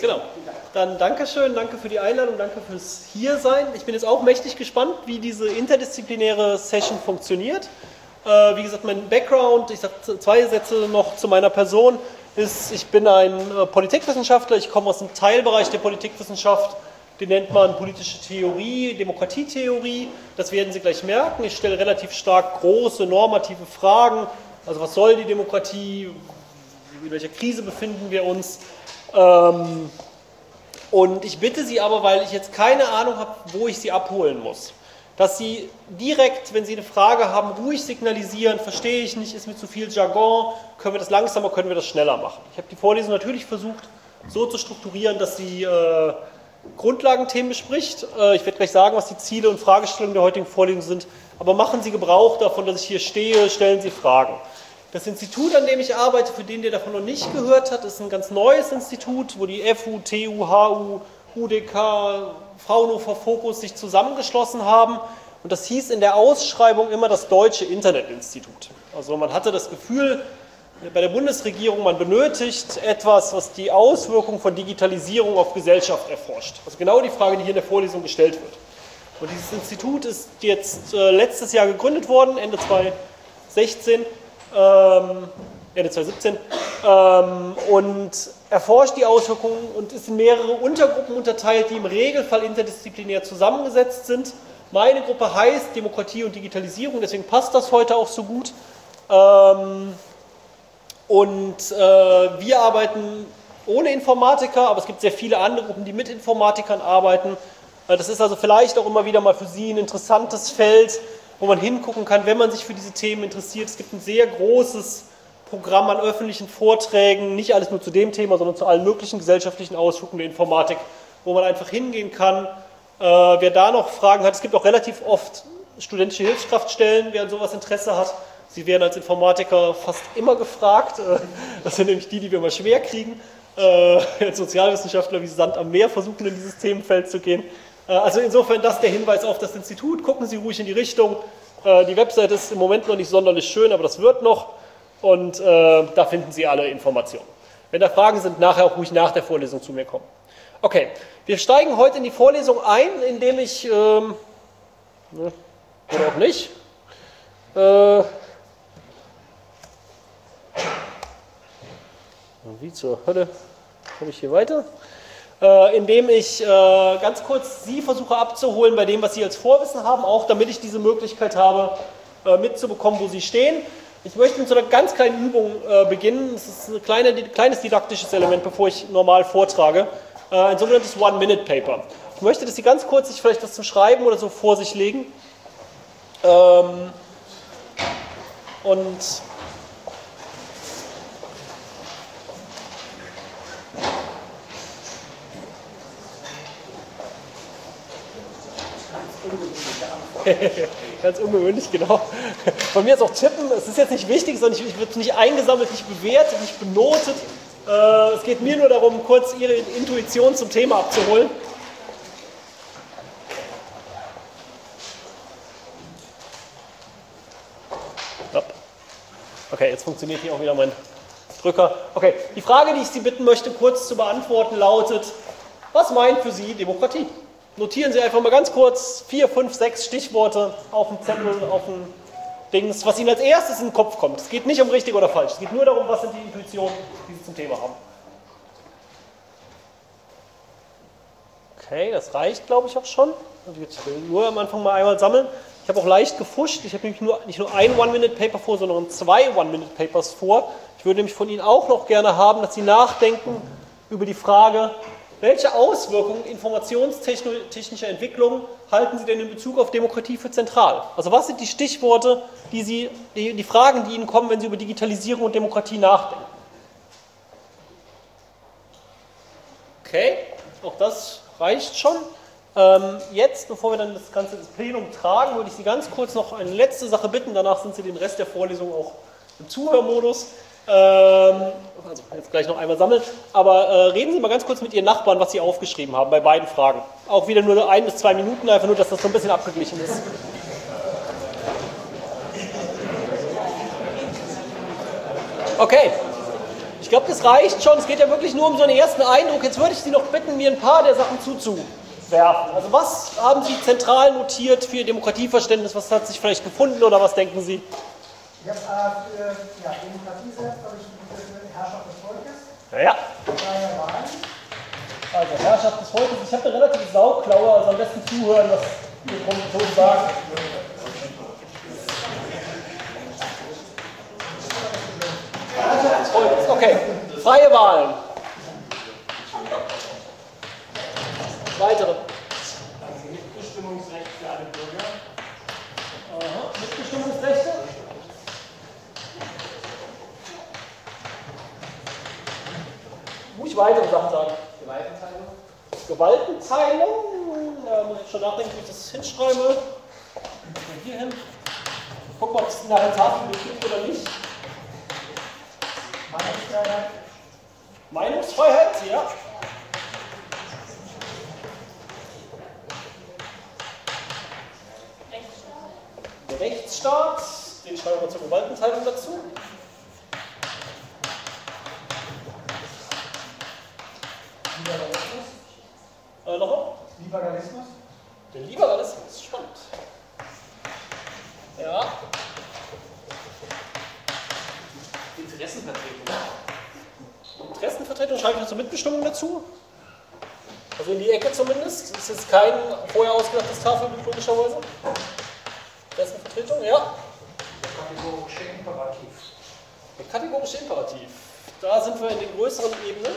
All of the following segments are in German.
Genau. Dann Dankeschön, danke für die Einladung, danke fürs Hiersein. Ich bin jetzt auch mächtig gespannt, wie diese interdisziplinäre Session funktioniert. Wie gesagt, mein Background, ich sage 2 Sätze noch zu meiner Person, ist, ich bin ein Politikwissenschaftler, ich komme aus dem Teilbereich der Politikwissenschaft, den nennt man politische Theorie, Demokratietheorie, das werden Sie gleich merken. Ich stelle relativ stark große normative Fragen, also was soll die Demokratie, in welcher Krise befinden wir uns. Und ich bitte Sie aber, weil ich jetzt keine Ahnung habe, wo ich Sie abholen muss, dass Sie direkt, wenn Sie eine Frage haben, ruhig signalisieren, verstehe ich nicht, ist mir zu viel Jargon, können wir das langsamer, können wir das schneller machen. Ich habe die Vorlesung natürlich versucht, so zu strukturieren, dass sie Grundlagenthemen bespricht. Ich werde gleich sagen, was die Ziele und Fragestellungen der heutigen Vorlesung sind, aber machen Sie Gebrauch davon, dass ich hier stehe, stellen Sie Fragen. Das Institut, an dem ich arbeite, für den, der davon noch nicht gehört hat, ist ein ganz neues Institut, wo die FU, TU, HU, UDK, Fraunhofer Fokus sich zusammengeschlossen haben. Und das hieß in der Ausschreibung immer das Deutsche Internetinstitut. Also man hatte das Gefühl, bei der Bundesregierung, man benötigt etwas, was die Auswirkungen von Digitalisierung auf Gesellschaft erforscht. Also genau die Frage, die hier in der Vorlesung gestellt wird. Und dieses Institut ist jetzt letztes Jahr gegründet worden, Ende 2017, und erforscht die Auswirkungen und ist in mehrere Untergruppen unterteilt, die im Regelfall interdisziplinär zusammengesetzt sind. Meine Gruppe heißt Demokratie und Digitalisierung, deswegen passt das heute auch so gut. Wir arbeiten ohne Informatiker, aber es gibt sehr viele andere Gruppen, die mit Informatikern arbeiten. Das ist also vielleicht auch immer wieder mal für Sie ein interessantes Feld, wo man hingucken kann, wenn man sich für diese Themen interessiert. Es gibt ein sehr großes Programm an öffentlichen Vorträgen, nicht alles nur zu dem Thema, sondern zu allen möglichen gesellschaftlichen Auswirkungen der Informatik, wo man einfach hingehen kann. Wer da noch Fragen hat, es gibt auch relativ oft studentische Hilfskraftstellen, wer an sowas Interesse hat. Sie werden als Informatiker fast immer gefragt. Das sind nämlich die wir mal schwer kriegen. Als Sozialwissenschaftler wie Sand am Meer versuchen, in dieses Themenfeld zu gehen. Also insofern das der Hinweis auf das Institut. Gucken Sie ruhig in die Richtung. Die Website ist im Moment noch nicht sonderlich schön, aber das wird noch. Und da finden Sie alle Informationen. Wenn da Fragen sind, nachher auch ruhig nach der Vorlesung zu mir kommen. Okay, wir steigen heute in die Vorlesung ein, indem ich, oder auch nicht, wie zur Hölle komme ich hier weiter? Indem ich ganz kurz Sie versuche abzuholen bei dem, was Sie als Vorwissen haben, auch damit ich diese Möglichkeit habe, mitzubekommen, wo Sie stehen. Ich möchte mit so einer ganz kleinen Übung beginnen. Das ist ein kleines didaktisches Element, bevor ich normal vortrage. Ein sogenanntes One-Minute-Paper. Ich möchte, dass Sie ganz kurz sich vielleicht was zum Schreiben oder so vor sich legen. Ganz ungewöhnlich, genau. Bei mir ist auch Tippen, es ist jetzt nicht wichtig, sondern ich wird nicht eingesammelt, nicht bewertet, nicht benotet. Es geht mir nur darum, kurz Ihre Intuition zum Thema abzuholen. Okay, jetzt funktioniert hier auch wieder mein Drücker. Okay, die Frage, die ich Sie bitten möchte, kurz zu beantworten, lautet: Was meint für Sie Demokratie? Notieren Sie einfach mal ganz kurz 4, 5, 6 Stichworte auf dem Zettel, auf dem Dings, was Ihnen als erstes in den Kopf kommt. Es geht nicht um richtig oder falsch, es geht nur darum, was sind die Intuitionen, die Sie zum Thema haben. Okay, das reicht, glaube ich, auch schon. Ich will nur am Anfang mal einmal sammeln. Ich habe auch leicht gefuscht. Ich habe nämlich nicht nur ein One-Minute-Paper vor, sondern 2 One-Minute-Papers vor. Ich würde nämlich von Ihnen auch noch gerne haben, dass Sie nachdenken über die Frage, welche Auswirkungen informationstechnischer Entwicklung halten Sie denn in Bezug auf Demokratie für zentral? Also was sind die Stichworte, die Fragen, die Ihnen kommen, wenn Sie über Digitalisierung und Demokratie nachdenken? Okay, auch das reicht schon. Jetzt, bevor wir dann das Ganze ins Plenum tragen, würde ich Sie ganz kurz noch eine letzte Sache bitten. Danach sind Sie den Rest der Vorlesung auch im Zuhörmodus. Also jetzt gleich noch einmal sammeln. Aber reden Sie mal ganz kurz mit Ihren Nachbarn, was Sie aufgeschrieben haben bei beiden Fragen. Auch wieder nur 1 bis 2 Minuten, einfach nur, dass das so ein bisschen abgeglichen ist. Okay. Ich glaube, das reicht schon. Es geht ja wirklich nur um so einen ersten Eindruck. Jetzt würde ich Sie noch bitten, mir ein paar der Sachen zuzuwerfen. Also was haben Sie zentral notiert für Ihr Demokratieverständnis? Was hat sich vielleicht gefunden oder was denken Sie? Ich habe für Demokratie selbst, habe ich die Herrschaft des Volkes. Ja. Freie Wahlen. Also Herrschaft des Volkes. Ich habe eine relativ Sauklaue, also am besten zuhören, was die Kommilitonen sagen. Herrschaft des Volkes, okay. Freie Wahlen. Weitere. Mitbestimmungsrecht für alle Bürger. Aha. Mitbestimmungsrechte. Muss ich weitere Sachen sagen? Gewaltenteilung. Gewaltenteilung. Da muss ich schon nachdenken, wie ich das hinschreibe. Mal hier hin. Gucken, ob es in der Tafel gibt oder nicht. Meinungsfreiheit. Meinungsfreiheit, ja. Der Rechtsstaat, den schreiben wir zur Gewaltenteilung dazu. Liberalismus. Nochmal? Liberalismus. Der Liberalismus, spannend. Ja. Interessenvertretung. Interessenvertretung schreibe ich noch zur Mitbestimmung dazu. Also in die Ecke zumindest. Das ist jetzt kein vorher ausgedachtes Tafelbild, logischerweise. Interessenvertretung, ja. Der kategorische Imperativ. Der kategorische Imperativ. Da sind wir in den größeren Ebenen.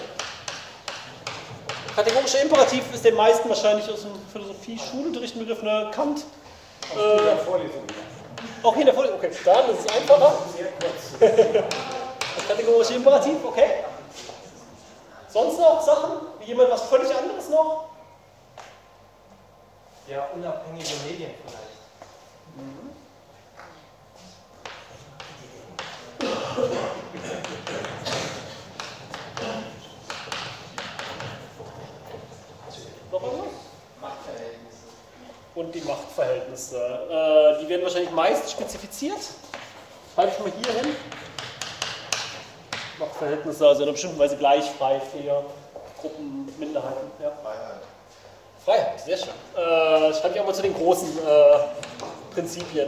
Der kategorische Imperativ ist den meisten wahrscheinlich aus dem Philosophie-Schulunterricht ein Begriff, ne? Kant. Vorlesung. Auch hier in der Vorlesung, okay, dann ist es einfacher. Sehr kurz. Der kategorische Imperativ, okay. Sonst noch Sachen? Jemand was völlig anderes noch? Ja, unabhängige Medien vielleicht. Noch irgendwas? Machtverhältnisse. Und die Machtverhältnisse. Die werden wahrscheinlich meist spezifiziert. Schreibe ich mal hier hin. Machtverhältnisse, also in einer bestimmten Weise gleich, frei, fair, Gruppen, Minderheiten. Ja. Freiheit. Freiheit, sehr schön. Schreibe ich auch mal zu den großen Prinzipien.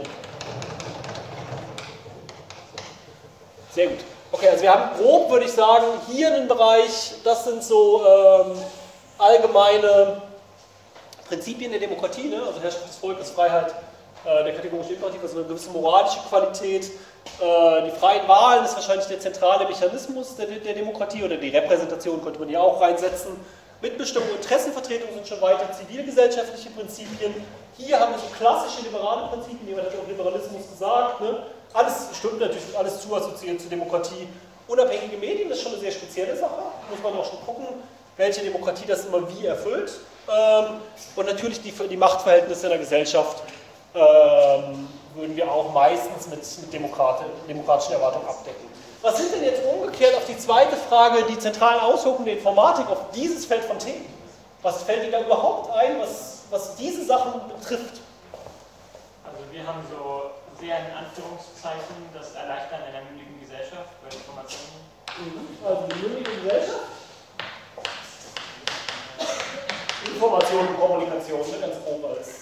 Sehr gut. Okay, also wir haben grob, würde ich sagen, hier einen Bereich, das sind so allgemeine Prinzipien der Demokratie, ne? Also Herrschaft des Volkes, Freiheit, der kategorische Imperativ, also eine gewisse moralische Qualität. Die freien Wahlen ist wahrscheinlich der zentrale Mechanismus der Demokratie oder die Repräsentation könnte man hier auch reinsetzen. Mitbestimmung und Interessenvertretung sind schon weiter zivilgesellschaftliche Prinzipien. Hier haben wir so klassische liberale Prinzipien, jemand hat auch Liberalismus gesagt. Ne? Alles stimmt natürlich, alles zu assoziiert zur Demokratie. Unabhängige Medien ist schon eine sehr spezielle Sache, muss man auch schon gucken, welche Demokratie das immer wie erfüllt. Und natürlich die Machtverhältnisse in der Gesellschaft würden wir auch meistens mit demokratischen Erwartungen abdecken. Was sind denn jetzt umgekehrt auf die zweite Frage, die zentralen Auswirkungen der Informatik auf dieses Feld von Themen? Was fällt Ihnen da überhaupt ein, was diese Sachen betrifft? Also wir haben so sehr in Anführungszeichen das Erleichtern einer mündigen Gesellschaft bei Informationen. Also die mündige Gesellschaft? Information und Kommunikation, ne, ganz grob als.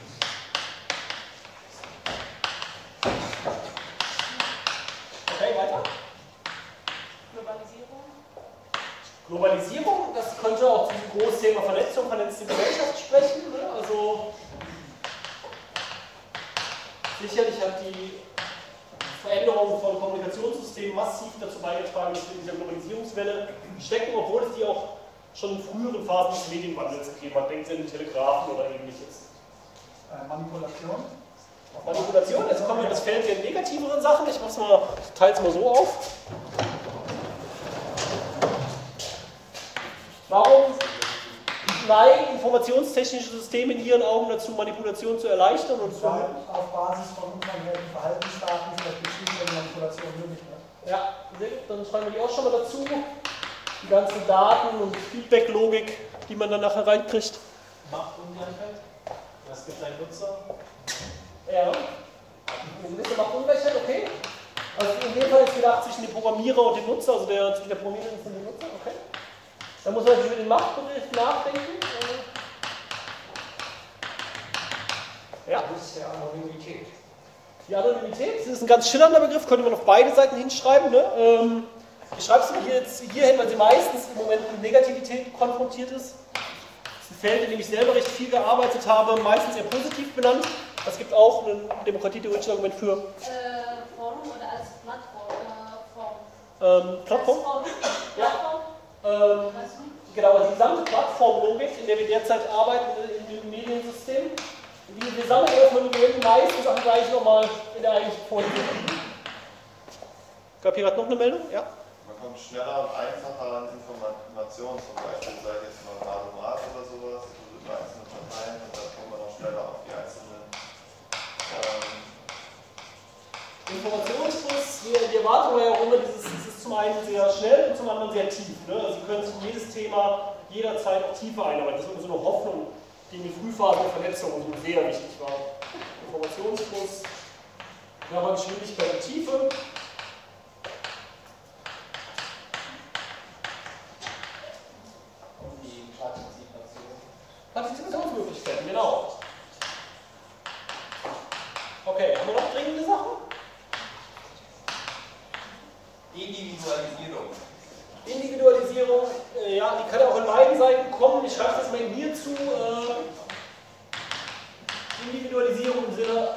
Okay, weiter. Globalisierung. Globalisierung, das könnte auch zum Großthema Vernetzung, vernetzte Gesellschaft sprechen. Ne? Also sicherlich hat die Veränderung von Kommunikationssystemen massiv dazu beigetragen, dass wir in dieser Globalisierungswelle stecken, obwohl es die auch schon in früheren Phasen des Medienwandels gegeben hat. Denken Sie an den Telegrafen oder ähnliches. Manipulation. Manipulation, jetzt kommen wir in das Feld der negativeren Sachen. Ich teile es mal so auf. Warum neigen informationstechnische Systeme in Ihren Augen dazu, Manipulation zu erleichtern und zu erhöhen? Auf Basis von unkonkreten Verhaltensdaten vielleicht bestimmte Manipulation möglich wird. Ja, dann schreiben wir die auch schon mal dazu. Die ganzen Daten und Feedback-Logik, die man dann nachher reinkriegt. Machtungleichheit. Was gibt ein Nutzer? Ja. Eine gewisse Machtungleichheit, okay. Also in dem Fall ist gedacht zwischen dem Programmierer und dem Nutzer, also zwischen der Programmiererin und dem Nutzer, okay. Da muss man natürlich über den Machtbegriff nachdenken. Ja. Das ist ja Anonymität. Die Anonymität, das ist ein ganz schillernder Begriff, könnte man auf beide Seiten hinschreiben. Ne? Ich schreibe es mir hier hin, weil sie meistens im Moment mit Negativität konfrontiert ist. Das ist ein Feld, in dem ich selber recht viel gearbeitet habe, meistens eher positiv benannt. Es gibt auch ein demokratietheoretisches Argument für. Forum oder als Plattform? Plattform? Ja. Genau, also die gesamte Plattformlogik, in der wir derzeit arbeiten, in dem Mediensystem. Wir sammeln erstmal die meisten Sachen gleich nochmal in der eigentlichen Vorlesung. Gab hier gerade noch eine Meldung? Ja. Man kommt schneller und einfacher an Informationen, zum Beispiel, sei jetzt mal Rat und Rat oder sowas, über einzelne Parteien, und dann kommt man auch schneller auf die einzelnen. Informationsfluss, die Erwartung war ja auch immer, es ist zum einen sehr schnell und zum anderen sehr tief. Ne? Also Sie können sich in jedes Thema jederzeit auch tiefer einarbeiten. Das ist so eine Hoffnung, die in den Frühphasen der Vernetzung sehr wichtig war. Informationsfluss, Geschwindigkeit und Tiefe. Und die Partizipation. Partizipationsmöglichkeiten, genau. Okay, haben wir noch dringende Sachen? Individualisierung. Individualisierung, ja, die kann ja auch in beiden Seiten kommen. Ich schreibe das mal hier zu. Individualisierung im Sinne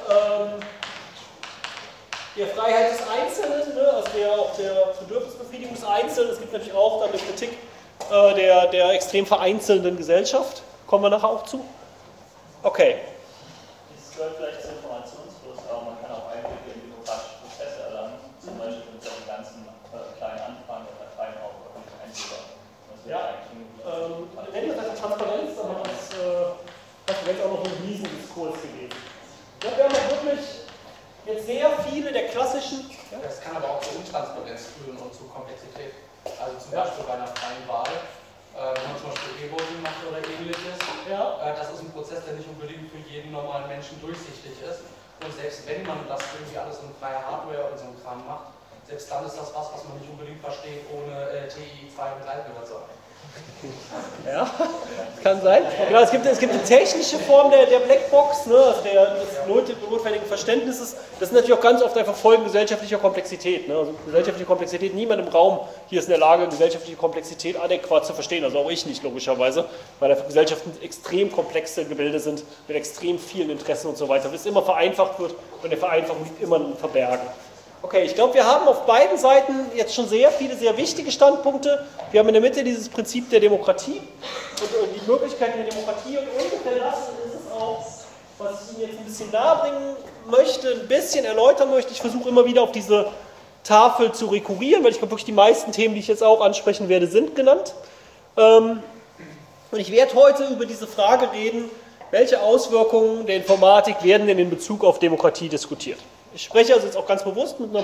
der Freiheit des Einzelnen, ne? Also der Bedürfnisbefriedigung des Einzelnen. Es gibt natürlich auch dann eine Kritik der extrem vereinzelnden Gesellschaft. Kommen wir nachher auch zu. Okay. Das gehört vielleicht zum Informationsfluss, aber man kann auch Einblicke in demokratische Prozesse erlangen, zum Beispiel mit solchen ganzen kleinen Anfragen der Parteien auch wirklich einführbar. Ja, wir nennen das also Transparenz, aber das hat jetzt auch noch einen Riesendiskurs gegeben. Ja, wir haben auch wirklich jetzt sehr viele der klassischen. Ja? Das kann aber auch zu Intransparenz führen und zu Komplexität. Also zum Beispiel bei einer freien Wahl, wenn man zum Beispiel E-Voting macht oder ähnliches, das ist ein Prozess, der nicht unbedingt für jeden normalen Menschen durchsichtig ist. Und selbst wenn man das irgendwie alles in freier Hardware oder so ein Kram macht, selbst dann ist das was man nicht unbedingt versteht, ohne TI 2 begleiten oder so. Ja, das kann sein. Genau, es gibt eine technische Form der Blackbox, ne, also des notwendigen Verständnisses. Das sind natürlich auch ganz oft einfach Folgen gesellschaftlicher Komplexität. Ne? Also gesellschaftliche Komplexität, niemand im Raum hier ist in der Lage, gesellschaftliche Komplexität adäquat zu verstehen. Also auch ich nicht, logischerweise, weil Gesellschaften extrem komplexe Gebilde sind, mit extrem vielen Interessen und so weiter. Bis immer vereinfacht wird und der Vereinfachung liegt immer im Verbergen. Okay, ich glaube, wir haben auf beiden Seiten jetzt schon sehr viele, sehr wichtige Standpunkte. Wir haben in der Mitte dieses Prinzip der Demokratie und die Möglichkeiten der Demokratie und ungefähr das ist es auch, was ich Ihnen jetzt ein bisschen nahebringen möchte, ein bisschen erläutern möchte. Ich versuche immer wieder auf diese Tafel zu rekurrieren, weil ich glaube wirklich die meisten Themen, die ich jetzt auch ansprechen werde, sind genannt. Und ich werde heute über diese Frage reden, welche Auswirkungen der Informatik werden denn in Bezug auf Demokratie diskutiert. Ich spreche also jetzt auch ganz bewusst mit einer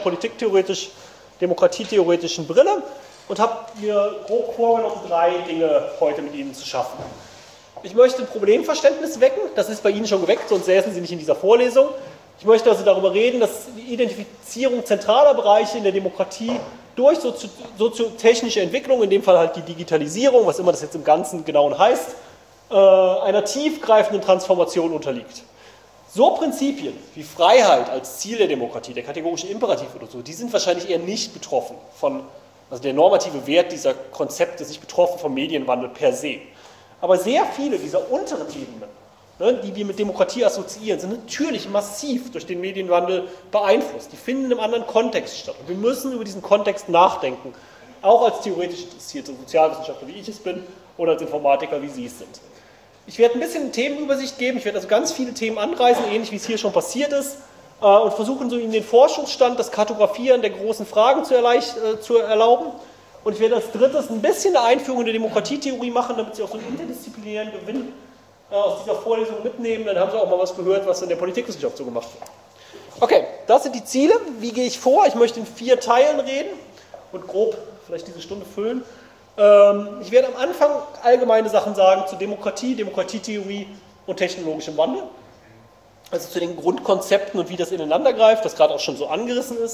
demokratietheoretischen Brille und habe mir grob vorgenommen, 3 Dinge heute mit Ihnen zu schaffen. Ich möchte ein Problemverständnis wecken, das ist bei Ihnen schon geweckt, sonst säßen Sie nicht in dieser Vorlesung. Ich möchte also darüber reden, dass die Identifizierung zentraler Bereiche in der Demokratie durch soziotechnische Entwicklung, in dem Fall halt die Digitalisierung, was immer das jetzt im Ganzen genau heißt, einer tiefgreifenden Transformation unterliegt. So Prinzipien wie Freiheit als Ziel der Demokratie, der kategorische Imperativ oder so, die sind wahrscheinlich eher nicht betroffen von, also der normative Wert dieser Konzepte ist nicht betroffen vom Medienwandel per se. Aber sehr viele dieser unteren Ebenen, ne, die wir mit Demokratie assoziieren, sind natürlich massiv durch den Medienwandel beeinflusst. Die finden in einem anderen Kontext statt. Und wir müssen über diesen Kontext nachdenken, auch als theoretisch interessierte Sozialwissenschaftler, wie ich es bin, oder als Informatiker, wie Sie es sind. Ich werde ein bisschen eine Themenübersicht geben, ich werde also ganz viele Themen anreißen, ähnlich wie es hier schon passiert ist, und versuchen so Ihnen den Forschungsstand, das Kartografieren der großen Fragen zu erlauben. Und ich werde als drittes ein bisschen eine Einführung in die Demokratietheorie machen, damit Sie auch so einen interdisziplinären Gewinn aus dieser Vorlesung mitnehmen. Dann haben Sie auch mal was gehört, was in der Politikwissenschaft so gemacht wird. Okay, das sind die Ziele. Wie gehe ich vor? Ich möchte in 4 Teilen reden und grob vielleicht diese Stunde füllen. Ich werde am Anfang allgemeine Sachen sagen zu Demokratie, Demokratietheorie und technologischem Wandel. Also zu den Grundkonzepten und wie das ineinander greift, das gerade auch schon so angerissen ist.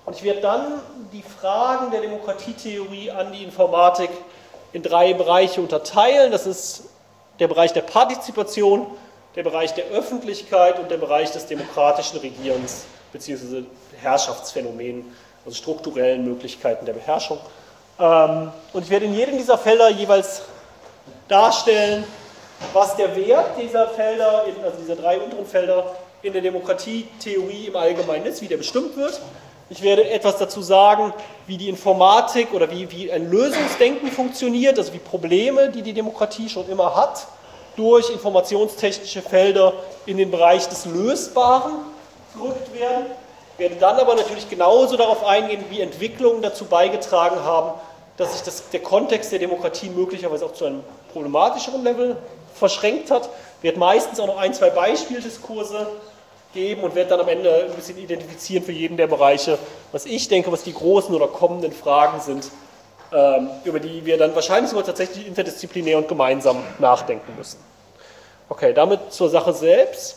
Und ich werde dann die Fragen der Demokratietheorie an die Informatik in 3 Bereiche unterteilen. Das ist der Bereich der Partizipation, der Bereich der Öffentlichkeit und der Bereich des demokratischen Regierens bzw. Herrschaftsphänomenen, also strukturellen Möglichkeiten der Beherrschung. Und ich werde in jedem dieser Felder jeweils darstellen, was der Wert dieser Felder, also dieser 3 unteren Felder, in der Demokratietheorie im Allgemeinen ist, wie der bestimmt wird. Ich werde etwas dazu sagen, wie die Informatik oder wie ein Lösungsdenken funktioniert, also wie Probleme, die die Demokratie schon immer hat, durch informationstechnische Felder in den Bereich des Lösbaren gerückt werden. Ich werde dann aber natürlich genauso darauf eingehen, wie Entwicklungen dazu beigetragen haben, dass sich der Kontext der Demokratie möglicherweise auch zu einem problematischeren Level verschränkt hat. Ich werde meistens auch noch 1, 2 Beispieldiskurse geben und werde dann am Ende ein bisschen identifizieren für jeden der Bereiche, was ich denke, was die großen oder kommenden Fragen sind, über die wir dann wahrscheinlich sogar tatsächlich interdisziplinär und gemeinsam nachdenken müssen. Okay, damit zur Sache selbst,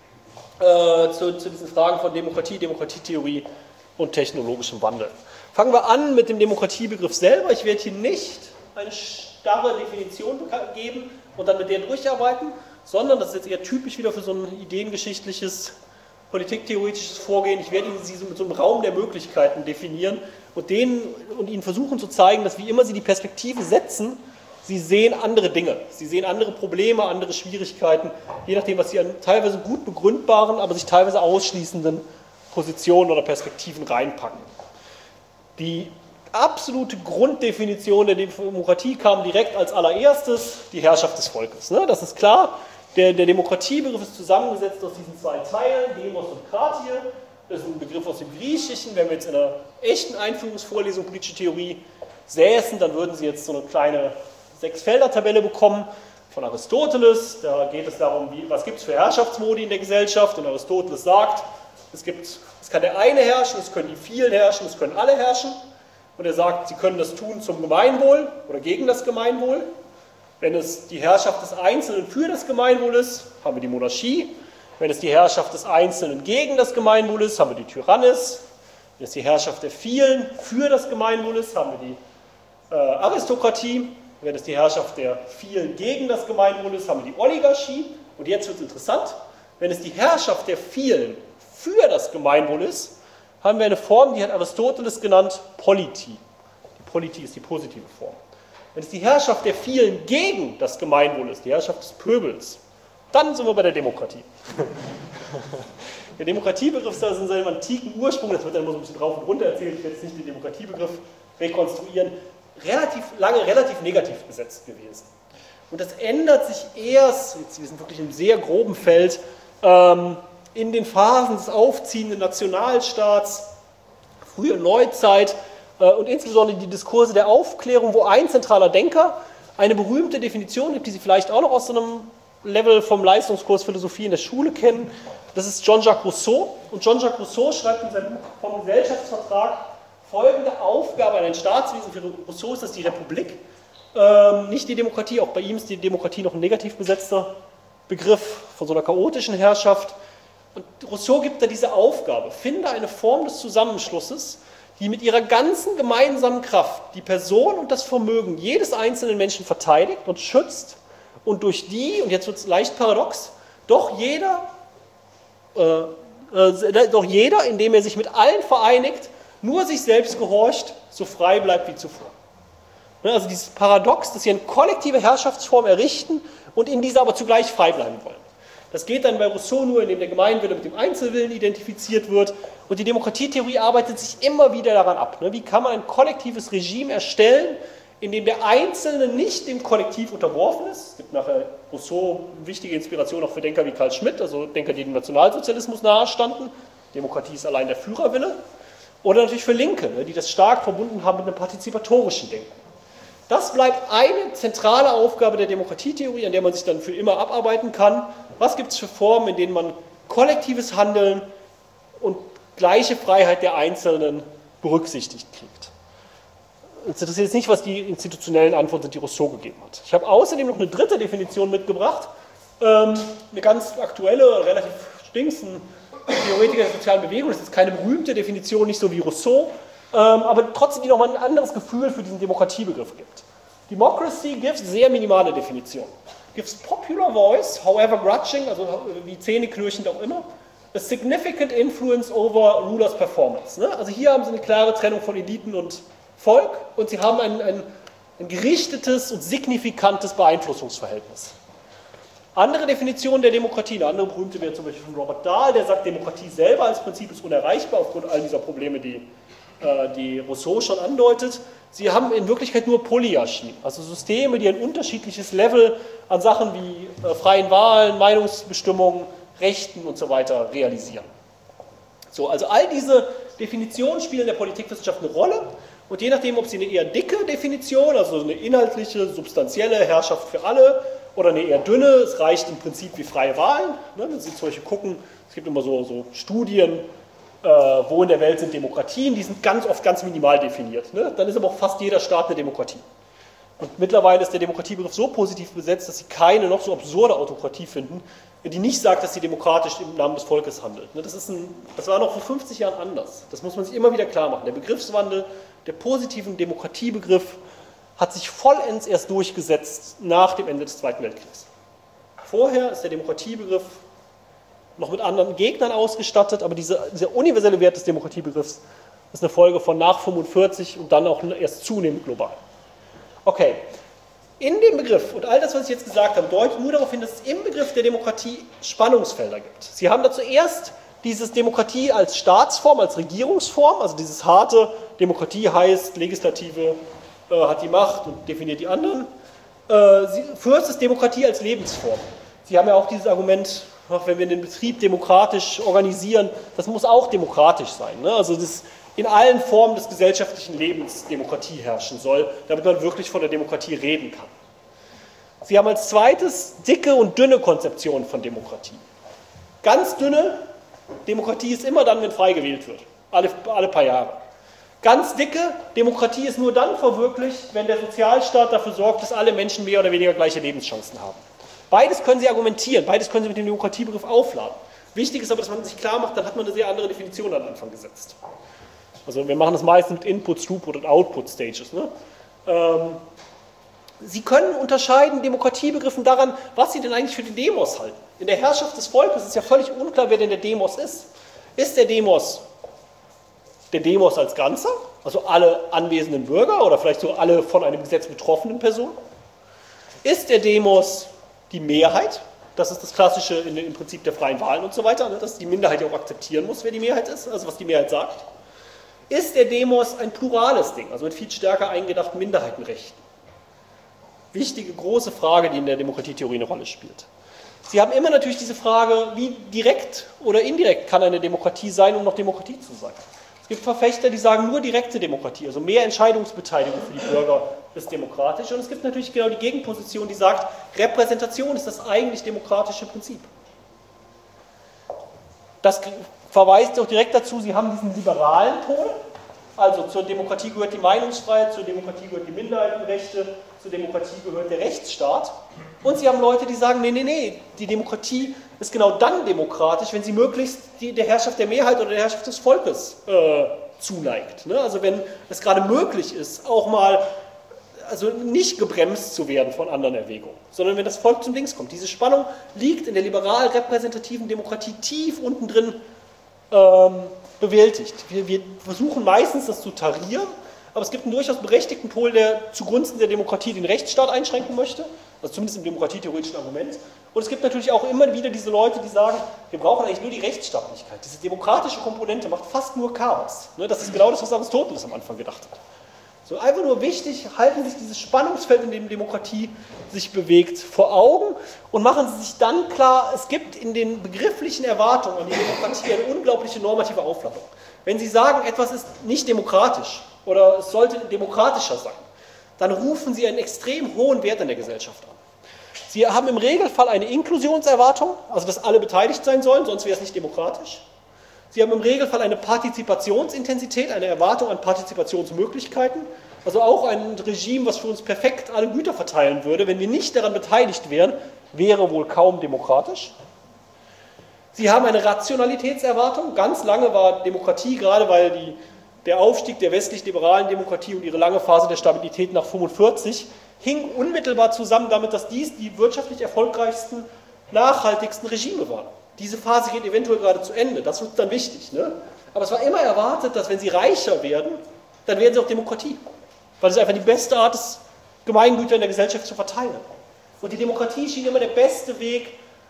zu diesen Fragen von Demokratie, Demokratietheorie und technologischem Wandel. Fangen wir an mit dem Demokratiebegriff selber. Ich werde hier nicht eine starre Definition geben und dann mit der durcharbeiten, sondern das ist jetzt eher typisch wieder für so ein ideengeschichtliches, politiktheoretisches Vorgehen. Ich werde sie mit so einem Raum der Möglichkeiten definieren und Ihnen versuchen zu zeigen, dass wie immer Sie die Perspektive setzen, Sie sehen andere Dinge, Sie sehen andere Probleme, andere Schwierigkeiten, je nachdem, was Sie an teilweise gut begründbaren, aber sich teilweise ausschließenden Positionen oder Perspektiven reinpacken. Die absolute Grunddefinition der Demokratie kam direkt als allererstes, die Herrschaft des Volkes. Das ist klar, der Demokratiebegriff ist zusammengesetzt aus diesen 2 Teilen, Demos und Kratie. Das ist ein Begriff aus dem Griechischen. Wenn wir jetzt in einer echten Einführungsvorlesung politische Theorie säßen, dann würden Sie jetzt so eine kleine 6-Felder-Tabelle bekommen von Aristoteles. Da geht es darum, was gibt es für Herrschaftsmodi in der Gesellschaft. Und Aristoteles sagt, es kann der eine herrschen, es können die vielen herrschen, es können alle herrschen. Und er sagt, sie können das tun zum Gemeinwohl oder gegen das Gemeinwohl. Wenn es die Herrschaft des Einzelnen für das Gemeinwohl ist, haben wir die Monarchie. Wenn es die Herrschaft des Einzelnen gegen das Gemeinwohl ist, haben wir die Tyrannis. Wenn es die Herrschaft der vielen für das Gemeinwohl ist, haben wir die Aristokratie. Wenn es die Herrschaft der vielen gegen das Gemeinwohl ist, haben wir die Oligarchie. Und jetzt wird es interessant, wenn es die Herrschaft der vielen für das Gemeinwohl ist, haben wir eine Form, die hat Aristoteles genannt Politie. Die Politie ist die positive Form. Wenn es die Herrschaft der vielen gegen das Gemeinwohl ist, die Herrschaft des Pöbels, dann sind wir bei der Demokratie. Der Demokratiebegriff ist in seinem antiken Ursprung, das wird dann immer so ein bisschen drauf und runter erzählt, ich werde jetzt nicht den Demokratiebegriff rekonstruieren, relativ lange relativ negativ besetzt gewesen. Und das ändert sich erst, wir sind wirklich im sehr groben Feld, in den Phasen des aufziehenden Nationalstaats, frühe Neuzeit und insbesondere die Diskurse der Aufklärung, wo ein zentraler Denker eine berühmte Definition gibt, die Sie vielleicht auch noch aus so einem Level vom Leistungskurs Philosophie in der Schule kennen. Das ist Jean-Jacques Rousseau. Und Jean-Jacques Rousseau schreibt in seinem Buch vom Gesellschaftsvertrag folgende Aufgabe an ein Staatswesen. Für Rousseau ist das die Republik, nicht die Demokratie. Auch bei ihm ist die Demokratie noch ein negativ besetzter Begriff von so einer chaotischen Herrschaft. Und Rousseau gibt da diese Aufgabe, finde eine Form des Zusammenschlusses, die mit ihrer ganzen gemeinsamen Kraft die Person und das Vermögen jedes einzelnen Menschen verteidigt und schützt und durch die, und jetzt wird es leicht paradox, doch jeder, indem er sich mit allen vereinigt, nur sich selbst gehorcht, so frei bleibt wie zuvor. Also dieses Paradox, dass sie eine kollektive Herrschaftsform errichten und in dieser aber zugleich frei bleiben wollen. Das geht dann bei Rousseau nur, indem der Gemeinwille mit dem Einzelwillen identifiziert wird. Und die Demokratietheorie arbeitet sich immer wieder daran ab. Wie kann man ein kollektives Regime erstellen, in dem der Einzelne nicht dem Kollektiv unterworfen ist? Es gibt nachher Rousseau eine wichtige Inspiration auch für Denker wie Karl Schmitt, also Denker, die dem Nationalsozialismus nahestanden. Demokratie ist allein der Führerwille. Oder natürlich für Linke, die das stark verbunden haben mit einem partizipatorischen Denken. Das bleibt eine zentrale Aufgabe der Demokratietheorie, an der man sich dann für immer abarbeiten kann. Was gibt es für Formen, in denen man kollektives Handeln und gleiche Freiheit der Einzelnen berücksichtigt kriegt? Das ist jetzt nicht, was die institutionellen Antworten sind, die Rousseau gegeben hat. Ich habe außerdem noch eine dritte Definition mitgebracht, eine ganz aktuelle, relativ stinksen Theoretiker der sozialen Bewegung, das ist keine berühmte Definition, nicht so wie Rousseau, aber trotzdem die nochmal ein anderes Gefühl für diesen Demokratiebegriff gibt. Democracy gives sehr minimale Definition. Gives popular voice, however grudging, also wie zähneknirschend auch immer, a significant influence over rulers' performance. Ne? Also hier haben sie eine klare Trennung von Eliten und Volk und sie haben ein gerichtetes und signifikantes Beeinflussungsverhältnis. Andere Definitionen der Demokratie, eine andere berühmte wäre zum Beispiel von Robert Dahl, der sagt, Demokratie selber als Prinzip ist unerreichbar aufgrund all dieser Probleme, die Rousseau schon andeutet. Sie haben in Wirklichkeit nur Polyarchien, also Systeme, die ein unterschiedliches Level an Sachen wie freien Wahlen, Meinungsbestimmungen, Rechten und so weiter realisieren. So, also all diese Definitionen spielen in der Politikwissenschaft eine Rolle und je nachdem, ob sie eine eher dicke Definition, also eine inhaltliche, substanzielle Herrschaft für alle, oder eine eher dünne, es reicht im Prinzip wie freie Wahlen. Ne, wenn Sie zum Beispiel gucken, es gibt immer so Studien, wo in der Welt sind Demokratien, die sind ganz oft ganz minimal definiert. Ne? Dann ist aber auch fast jeder Staat eine Demokratie. Und mittlerweile ist der Demokratiebegriff so positiv besetzt, dass Sie keine noch so absurde Autokratie finden, die nicht sagt, dass sie demokratisch im Namen des Volkes handelt. Ne? Das war noch vor 50 Jahren anders. Das muss man sich immer wieder klar machen. Der Begriffswandel, der positiven Demokratiebegriff hat sich vollends erst durchgesetzt nach dem Ende des Zweiten Weltkriegs. Vorher ist der Demokratiebegriff noch mit anderen Gegnern ausgestattet, aber dieser universelle Wert des Demokratiebegriffs ist eine Folge von nach 45 und dann auch erst zunehmend global. Okay, in dem Begriff, und all das, was ich jetzt gesagt habe, deutet nur darauf hin, dass es im Begriff der Demokratie Spannungsfelder gibt. Sie haben da zuerst dieses Demokratie als Staatsform, als Regierungsform, also dieses harte, Demokratie heißt, Legislative hat die Macht und definiert die anderen. First ist Demokratie als Lebensform. Sie haben ja auch dieses Argument, wenn wir den Betrieb demokratisch organisieren, das muss auch demokratisch sein. Ne? Also das in allen Formen des gesellschaftlichen Lebens Demokratie herrschen soll, damit man wirklich von der Demokratie reden kann. Sie haben als zweites dicke und dünne Konzeptionen von Demokratie. Ganz dünne, Demokratie ist immer dann, wenn frei gewählt wird, alle paar Jahre. Ganz dicke, Demokratie ist nur dann verwirklicht, wenn der Sozialstaat dafür sorgt, dass alle Menschen mehr oder weniger gleiche Lebenschancen haben. Beides können Sie argumentieren, beides können Sie mit dem Demokratiebegriff aufladen. Wichtig ist aber, dass man sich klar macht, dann hat man eine sehr andere Definition am Anfang gesetzt. Also wir machen das meistens mit Input, Throughput und Output Stages. Ne? Sie können unterscheiden Demokratiebegriffen daran, was Sie denn eigentlich für den Demos halten. In der Herrschaft des Volkes ist ja völlig unklar, wer denn der Demos ist. Ist der Demos als Ganzer, also alle anwesenden Bürger oder vielleicht so alle von einem Gesetz betroffenen Personen? Ist der Demos die Mehrheit? Das ist das Klassische im Prinzip der freien Wahlen und so weiter, ne? Dass die Minderheit ja auch akzeptieren muss, wer die Mehrheit ist, also was die Mehrheit sagt. Ist der Demos ein plurales Ding, also mit viel stärker eingedachten Minderheitenrechten? Wichtige, große Frage, die in der Demokratietheorie eine Rolle spielt. Sie haben immer natürlich diese Frage, wie direkt oder indirekt kann eine Demokratie sein, um noch Demokratie zu sein. Es gibt Verfechter, die sagen, nur direkte Demokratie, also mehr Entscheidungsbeteiligung für die Bürger ist demokratisch. Und es gibt natürlich genau die Gegenposition, die sagt, Repräsentation ist das eigentlich demokratische Prinzip. Das verweist auch direkt dazu, Sie haben diesen liberalen Pol, also zur Demokratie gehört die Meinungsfreiheit, zur Demokratie gehört die Minderheitenrechte, zur Demokratie gehört der Rechtsstaat. Und Sie haben Leute, die sagen, nee, die Demokratie ist genau dann demokratisch, wenn sie möglichst der Herrschaft der Mehrheit oder der Herrschaft des Volkes zuneigt. Ne? Also wenn es gerade möglich ist, auch mal also nicht gebremst zu werden von anderen Erwägungen, sondern wenn das Volk zum Dings kommt. Diese Spannung liegt in der liberal-repräsentativen Demokratie tief unten drin bewältigt. Wir versuchen meistens, das zu tarieren, aber es gibt einen durchaus berechtigten Pol, der zugunsten der Demokratie den Rechtsstaat einschränken möchte, also zumindest im demokratietheoretischen Argument. Und es gibt natürlich auch immer wieder diese Leute, die sagen, wir brauchen eigentlich nur die Rechtsstaatlichkeit. Diese demokratische Komponente macht fast nur Chaos. Das ist genau das, was Aristoteles am Anfang gedacht hat. So, einfach nur wichtig, halten Sie sich dieses Spannungsfeld, in dem Demokratie sich bewegt, vor Augen und machen Sie sich dann klar, es gibt in den begrifflichen Erwartungen an die Demokratie eine unglaubliche normative Aufladung. Wenn Sie sagen, etwas ist nicht demokratisch oder es sollte demokratischer sein, dann rufen Sie einen extrem hohen Wert in der Gesellschaft an. Sie haben im Regelfall eine Inklusionserwartung, also dass alle beteiligt sein sollen, sonst wäre es nicht demokratisch. Sie haben im Regelfall eine Partizipationsintensität, eine Erwartung an Partizipationsmöglichkeiten, also auch ein Regime, was für uns perfekt alle Güter verteilen würde. Wenn wir nicht daran beteiligt wären, wäre wohl kaum demokratisch. Sie haben eine Rationalitätserwartung. Ganz lange war Demokratie, gerade weil der Aufstieg der westlich-liberalen Demokratie und ihre lange Phase der Stabilität nach 1945 hing unmittelbar zusammen damit, dass dies die wirtschaftlich erfolgreichsten, nachhaltigsten Regime waren. Diese Phase geht eventuell gerade zu Ende, das wird dann wichtig. Ne? Aber es war immer erwartet, dass wenn sie reicher werden, dann werden sie auch Demokratie. Weil es einfach die beste Art ist, Gemeingüter in der Gesellschaft zu verteilen. Und die Demokratie schien immer der beste Weg,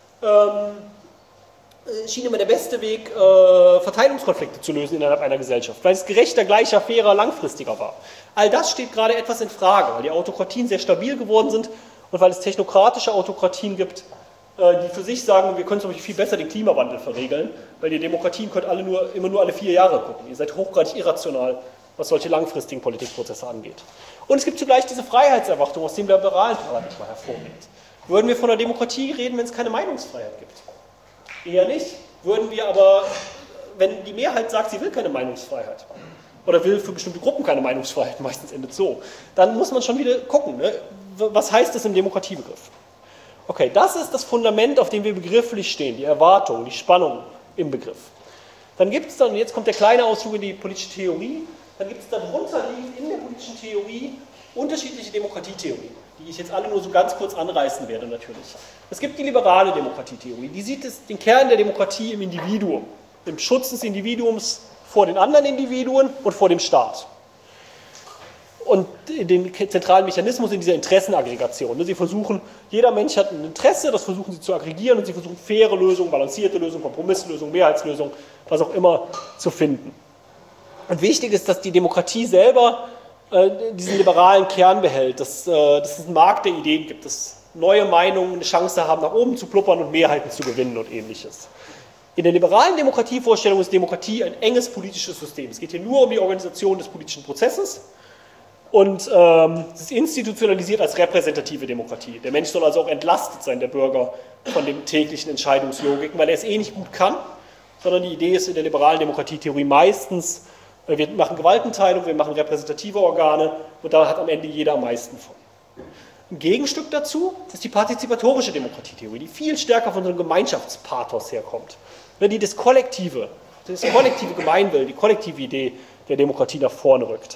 Verteilungskonflikte zu lösen innerhalb einer Gesellschaft, weil es gerechter, gleicher, fairer, langfristiger war. All das steht gerade etwas in Frage, weil die Autokratien sehr stabil geworden sind und weil es technokratische Autokratien gibt, die für sich sagen, wir können zum Beispiel viel besser den Klimawandel verregeln, weil die Demokratien könnt immer nur alle 4 Jahre gucken. Ihr seid hochgradig irrational, was solche langfristigen Politikprozesse angeht. Und es gibt zugleich diese Freiheitserwartung, aus dem liberalen Paradigma hervorgeht. Würden wir von einer Demokratie reden, wenn es keine Meinungsfreiheit gibt? Eher nicht. Würden wir aber, wenn die Mehrheit sagt, sie will keine Meinungsfreiheit oder will für bestimmte Gruppen keine Meinungsfreiheit, meistens endet so, dann muss man schon wieder gucken, ne? Was heißt das im Demokratiebegriff? Okay, das ist das Fundament, auf dem wir begrifflich stehen, die Erwartung, die Spannung im Begriff. Dann gibt es dann, jetzt kommt der kleine Ausflug in die politische Theorie, dann gibt es darunter liegend in der politischen Theorie unterschiedliche Demokratietheorien, die ich jetzt alle nur so ganz kurz anreißen werde natürlich. Es gibt die liberale Demokratietheorie, die sieht den Kern der Demokratie im Individuum, im Schutz des Individuums vor den anderen Individuen und vor dem Staat. Und den zentralen Mechanismus in dieser Interessenaggregation. Sie versuchen, jeder Mensch hat ein Interesse, das versuchen sie zu aggregieren und sie versuchen faire Lösungen, balancierte Lösungen, Kompromisslösungen, Mehrheitslösungen, was auch immer zu finden. Und wichtig ist, dass die Demokratie selber diesen liberalen Kern behält, dass es einen Markt der Ideen gibt, dass neue Meinungen eine Chance haben, nach oben zu pluppern und Mehrheiten zu gewinnen und ähnliches. In der liberalen Demokratievorstellung ist Demokratie ein enges politisches System. Es geht hier nur um die Organisation des politischen Prozesses und es ist institutionalisiert als repräsentative Demokratie. Der Mensch soll also auch entlastet sein, der Bürger, von den täglichen Entscheidungslogiken, weil er es eh nicht gut kann, sondern die Idee ist in der liberalen Demokratietheorie meistens, wir machen Gewaltenteilung, wir machen repräsentative Organe und da hat am Ende jeder am meisten von. Ein Gegenstück dazu ist die partizipatorische Demokratietheorie, die viel stärker von so einem Gemeinschaftspathos herkommt, die das kollektive Gemeinwillen, die kollektive Idee der Demokratie nach vorne rückt.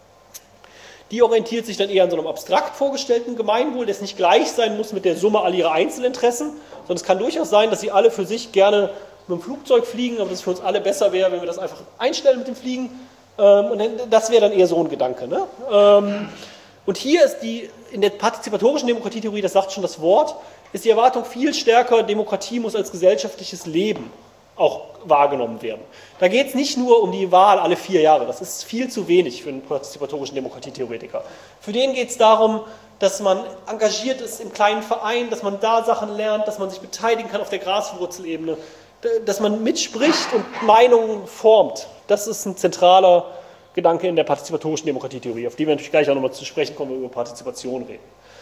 Die orientiert sich dann eher an so einem abstrakt vorgestellten Gemeinwohl, das nicht gleich sein muss mit der Summe all ihrer Einzelinteressen, sondern es kann durchaus sein, dass sie alle für sich gerne mit dem Flugzeug fliegen, aber dass es für uns alle besser wäre, wenn wir das einfach einstellen mit dem Fliegen. Und das wäre dann eher so ein Gedanke. Ne? Und hier ist in der partizipatorischen Demokratietheorie, das sagt schon das Wort, ist die Erwartung viel stärker, Demokratie muss als gesellschaftliches Leben auch wahrgenommen werden. Da geht es nicht nur um die Wahl alle 4 Jahre, das ist viel zu wenig für einen partizipatorischen Demokratietheoretiker. Für den geht es darum, dass man engagiert ist im kleinen Verein, dass man da Sachen lernt, dass man sich beteiligen kann auf der Graswurzelebene, dass man mitspricht und Meinungen formt. Das ist ein zentraler Gedanke in der partizipatorischen Demokratietheorie, auf die wir natürlich gleich auch nochmal zu sprechen kommen, wenn wir über Partizipation reden.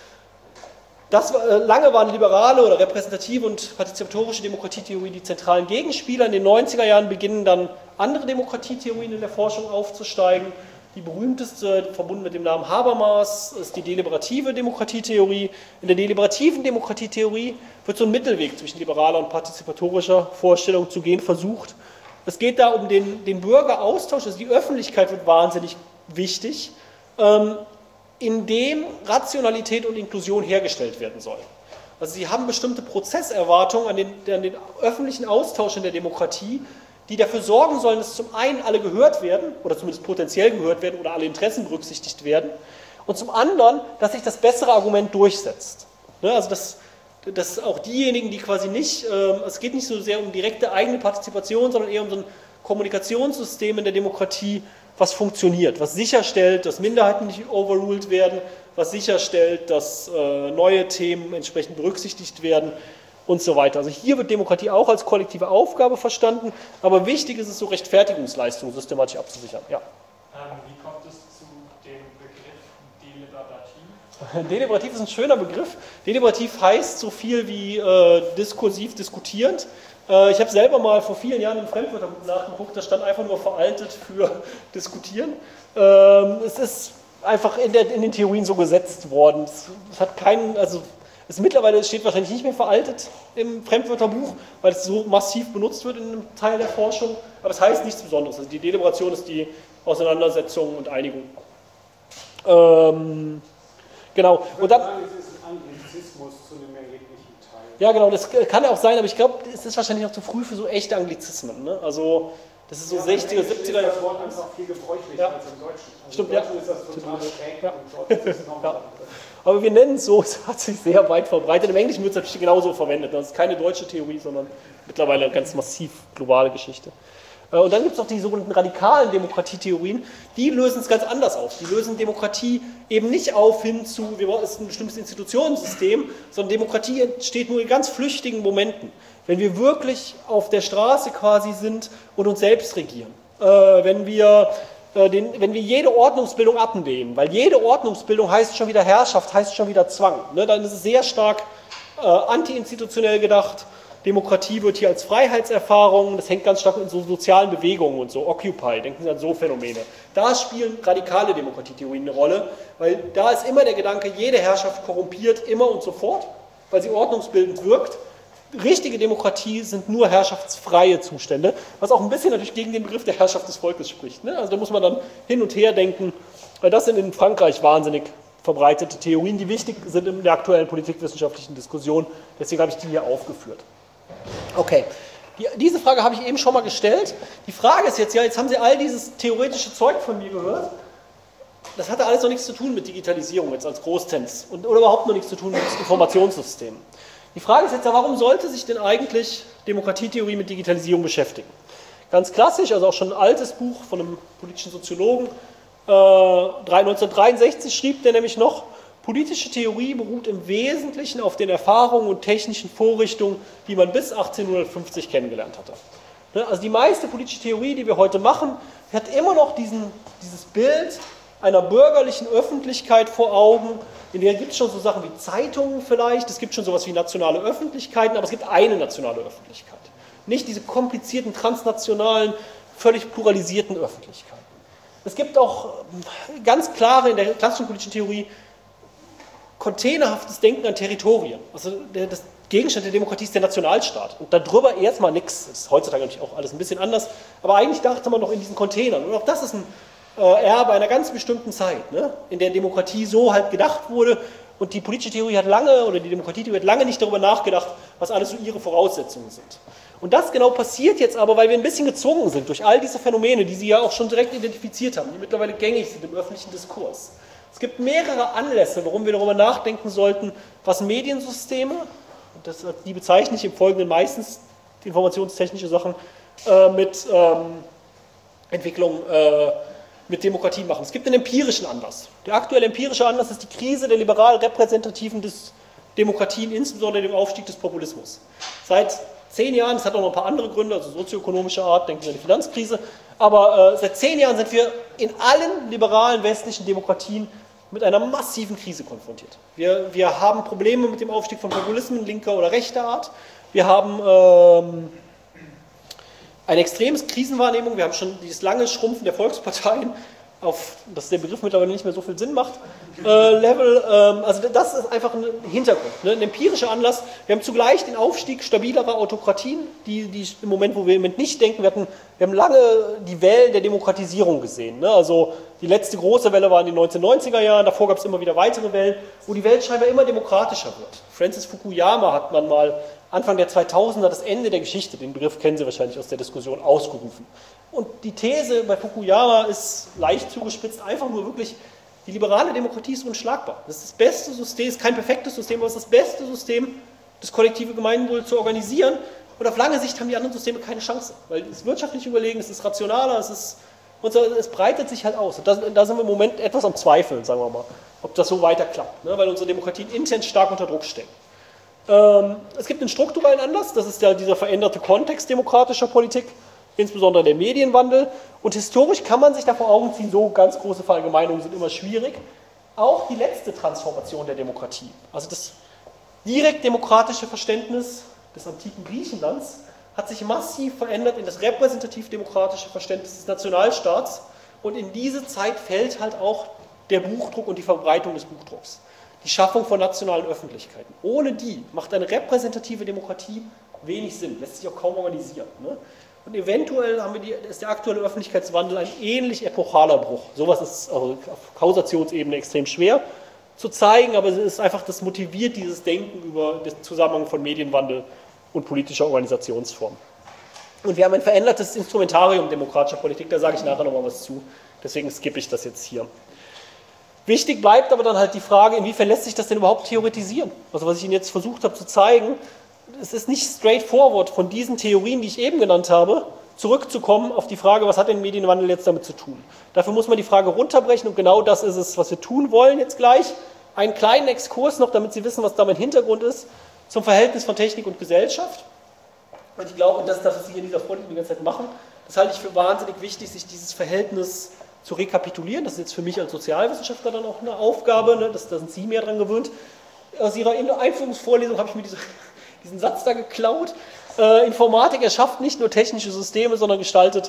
Lange waren liberale oder repräsentative und partizipatorische Demokratietheorie die zentralen Gegenspieler. In den 90er Jahren beginnen dann andere Demokratietheorien in der Forschung aufzusteigen. Die berühmteste, verbunden mit dem Namen Habermas, ist die deliberative Demokratietheorie. In der deliberativen Demokratietheorie wird so ein Mittelweg zwischen liberaler und partizipatorischer Vorstellung zu gehen versucht. Es geht da um den Bürgeraustausch, also die Öffentlichkeit wird wahnsinnig wichtig, in dem Rationalität und Inklusion hergestellt werden sollen. Also Sie haben bestimmte Prozesserwartungen an den öffentlichen Austausch in der Demokratie, die dafür sorgen sollen, dass zum einen alle gehört werden, oder zumindest potenziell gehört werden, oder alle Interessen berücksichtigt werden, und zum anderen, dass sich das bessere Argument durchsetzt. Also dass auch diejenigen, die quasi nicht, es geht nicht so sehr um direkte eigene Partizipation, sondern eher um so ein Kommunikationssystem in der Demokratie, was funktioniert, was sicherstellt, dass Minderheiten nicht overruled werden, was sicherstellt, dass neue Themen entsprechend berücksichtigt werden und so weiter. Also hier wird Demokratie auch als kollektive Aufgabe verstanden, aber wichtig ist es, so Rechtfertigungsleistungen systematisch abzusichern. Ja. Wie kommt es zu dem Begriff deliberativ? Deliberativ ist ein schöner Begriff. Deliberativ heißt so viel wie diskursiv, diskutierend. Ich habe selber mal vor vielen Jahren im Fremdwörterbuch nachgeguckt, da stand einfach nur veraltet für diskutieren. Es ist einfach in den Theorien so gesetzt worden. Es hat keinen, also Es mittlerweile steht wahrscheinlich nicht mehr veraltet im Fremdwörterbuch, weil es so massiv benutzt wird in einem Teil der Forschung. Aber es heißt nichts Besonderes. Also die Deliberation ist die Auseinandersetzung und Einigung. Genau. Und dann, es ist ein Anglizismus zu einem erheblichen Teil. ja, genau, das kann auch sein, aber ich glaube, es ist wahrscheinlich noch zu früh für so echte Anglizismen. Ne? Also, das ist so 60er, 70er. Das Wort einfach viel gebräuchlicher als im Deutschen. Also Stimmt, im Deutschen ist das total schräg und dort ist es normal. Aber wir nennen es so, es hat sich sehr weit verbreitet. Im Englischen wird es natürlich genauso verwendet. Das ist keine deutsche Theorie, sondern mittlerweile eine ganz massiv globale Geschichte. Und dann gibt es auch die sogenannten radikalen Demokratietheorien, die lösen es ganz anders auf. Die lösen Demokratie eben nicht auf hin zu, es ist ein bestimmtes Institutionensystem, sondern Demokratie entsteht nur in ganz flüchtigen Momenten. Wenn wir wirklich auf der Straße quasi sind und uns selbst regieren. Wenn wir jede Ordnungsbildung ablehnen, weil jede Ordnungsbildung heißt schon wieder Herrschaft, heißt schon wieder Zwang. Ne? Dann ist es sehr stark anti-institutionell gedacht. Demokratie wird hier als Freiheitserfahrung, das hängt ganz stark in so sozialen Bewegungen und so, Occupy, denken Sie an so Phänomene. Da spielen radikale Demokratietheorien eine Rolle, weil da ist immer der Gedanke, jede Herrschaft korrumpiert immer und sofort, weil sie ordnungsbildend wirkt. Richtige Demokratie sind nur herrschaftsfreie Zustände, was auch ein bisschen natürlich gegen den Begriff der Herrschaft des Volkes spricht. Ne? Also da muss man dann hin und her denken, weil das sind in Frankreich wahnsinnig verbreitete Theorien, die wichtig sind in der aktuellen politikwissenschaftlichen Diskussion. Deswegen habe ich die hier aufgeführt. Okay, diese Frage habe ich eben schon mal gestellt. Die Frage ist jetzt, ja, jetzt haben Sie all dieses theoretische Zeug von mir gehört. Das hatte alles noch nichts zu tun mit Digitalisierung jetzt als Großtens oder überhaupt noch nichts zu tun mit Informationssystemen. Die Frage ist jetzt ja, warum sollte sich denn eigentlich Demokratietheorie mit Digitalisierung beschäftigen? Ganz klassisch, also auch schon ein altes Buch von einem politischen Soziologen, 1963 schrieb der nämlich noch, politische Theorie beruht im Wesentlichen auf den Erfahrungen und technischen Vorrichtungen, die man bis 1850 kennengelernt hatte. Also die meiste politische Theorie, die wir heute machen, hat immer noch dieses Bild einer bürgerlichen Öffentlichkeit vor Augen. In der gibt es schon so Sachen wie Zeitungen vielleicht, es gibt schon sowas wie nationale Öffentlichkeiten, aber es gibt eine nationale Öffentlichkeit. Nicht diese komplizierten, transnationalen, völlig pluralisierten Öffentlichkeiten. Es gibt auch ganz klare in der klassischen politischen Theorie containerhaftes Denken an Territorien. Also das Gegenstand der Demokratie ist der Nationalstaat. Und darüber erstmal nichts. Das ist heutzutage natürlich auch alles ein bisschen anders. Aber eigentlich dachte man noch in diesen Containern. Und auch das ist ein Erbe einer ganz bestimmten Zeit, ne? In der Demokratie so halt gedacht wurde. Und die politische Theorie hat lange, oder die Demokratietheorie hat lange nicht darüber nachgedacht, was alles so ihre Voraussetzungen sind. Und das genau passiert jetzt aber, weil wir ein bisschen gezwungen sind durch all diese Phänomene, die Sie ja auch schon direkt identifiziert haben, die mittlerweile gängig sind im öffentlichen Diskurs. Es gibt mehrere Anlässe, warum wir darüber nachdenken sollten, was Mediensysteme, und die bezeichne ich im Folgenden meistens, die informationstechnische Sachen, mit Entwicklung, mit Demokratie machen. Es gibt einen empirischen Anlass. Der aktuelle empirische Anlass ist die Krise der liberal repräsentativen Demokratien, insbesondere dem Aufstieg des Populismus. Seit 10 Jahren, es hat auch noch ein paar andere Gründe, also sozioökonomische Art, denken Sie an die Finanzkrise, aber seit 10 Jahren sind wir in allen liberalen westlichen Demokratien mit einer massiven Krise konfrontiert. Wir haben Probleme mit dem Aufstieg von Populismen linker oder rechter Art. Wir haben eine extreme Krisenwahrnehmung. Wir haben schon dieses lange Schrumpfen der Volksparteien auf, dass der Begriff mittlerweile nicht mehr so viel Sinn macht, Level. Also das ist einfach ein Hintergrund, ne? Ein empirischer Anlass. Wir haben zugleich den Aufstieg stabilerer Autokratien, die im Moment, wo wir im Moment nicht denken, wir haben lange die Wellen der Demokratisierung gesehen. Ne? Also die letzte große Welle war in den 1990er Jahren, davor gab es immer wieder weitere Wellen, wo die Welt scheinbar immer demokratischer wird. Francis Fukuyama hat man mal Anfang der 2000er das Ende der Geschichte, den Begriff kennen Sie wahrscheinlich aus der Diskussion, ausgerufen. Und die These bei Fukuyama ist leicht zugespitzt, einfach nur wirklich, die liberale Demokratie ist unschlagbar. Das ist das beste System, ist kein perfektes System, aber es ist das beste System, das kollektive Gemeinwohl zu organisieren. Und auf lange Sicht haben die anderen Systeme keine Chance, weil es ist wirtschaftlich überlegen, es ist rationaler, es breitet sich halt aus. Und da sind wir im Moment etwas am Zweifeln, sagen wir mal, ob das so weiter klappt, ne? Weil unsere Demokratien intens stark unter Druck stehen. Es gibt einen strukturellen Anlass, das ist ja dieser veränderte Kontext demokratischer Politik, insbesondere der Medienwandel. Und historisch kann man sich da vor Augen ziehen, so ganz große Verallgemeinungen sind immer schwierig. Auch die letzte Transformation der Demokratie, also das direkt demokratische Verständnis des antiken Griechenlands, hat sich massiv verändert in das repräsentativ-demokratische Verständnis des Nationalstaats. Und in diese Zeit fällt halt auch der Buchdruck und die Verbreitung des Buchdrucks. die Schaffung von nationalen Öffentlichkeiten. Ohne die macht eine repräsentative Demokratie wenig Sinn, lässt sich auch kaum organisieren. Ne? Und eventuell ist der aktuelle Öffentlichkeitswandel ein ähnlich epochaler Bruch. Sowas ist also auf Kausationsebene extrem schwer zu zeigen, aber es ist einfach, das motiviert dieses Denken über den Zusammenhang von Medienwandel und politischer Organisationsform. Und wir haben ein verändertes Instrumentarium demokratischer Politik, da sage ich nachher nochmal was zu, deswegen skippe ich das jetzt hier. Wichtig bleibt aber dann halt die Frage, inwiefern lässt sich das denn überhaupt theoretisieren? Also was ich Ihnen jetzt versucht habe zu zeigen, es ist nicht straightforward von diesen Theorien, die ich eben genannt habe, zurückzukommen auf die Frage, was hat denn Medienwandel jetzt damit zu tun? Dafür muss man die Frage runterbrechen und genau das ist es, was wir tun wollen jetzt gleich. Einen kleinen Exkurs noch, damit Sie wissen, was da mein Hintergrund ist, zum Verhältnis von Technik und Gesellschaft. Und ich glaube, das ist das, was Sie hier in dieser Vorlesung die ganze Zeit machen. Das halte ich für wahnsinnig wichtig, sich dieses Verhältnis zu rekapitulieren. Das ist jetzt für mich als Sozialwissenschaftler dann auch eine Aufgabe, ne? Da sind Sie mehr dran gewöhnt. Aus Ihrer Einführungsvorlesung habe ich mir diesen Satz da geklaut. Informatik erschafft nicht nur technische Systeme, sondern gestaltet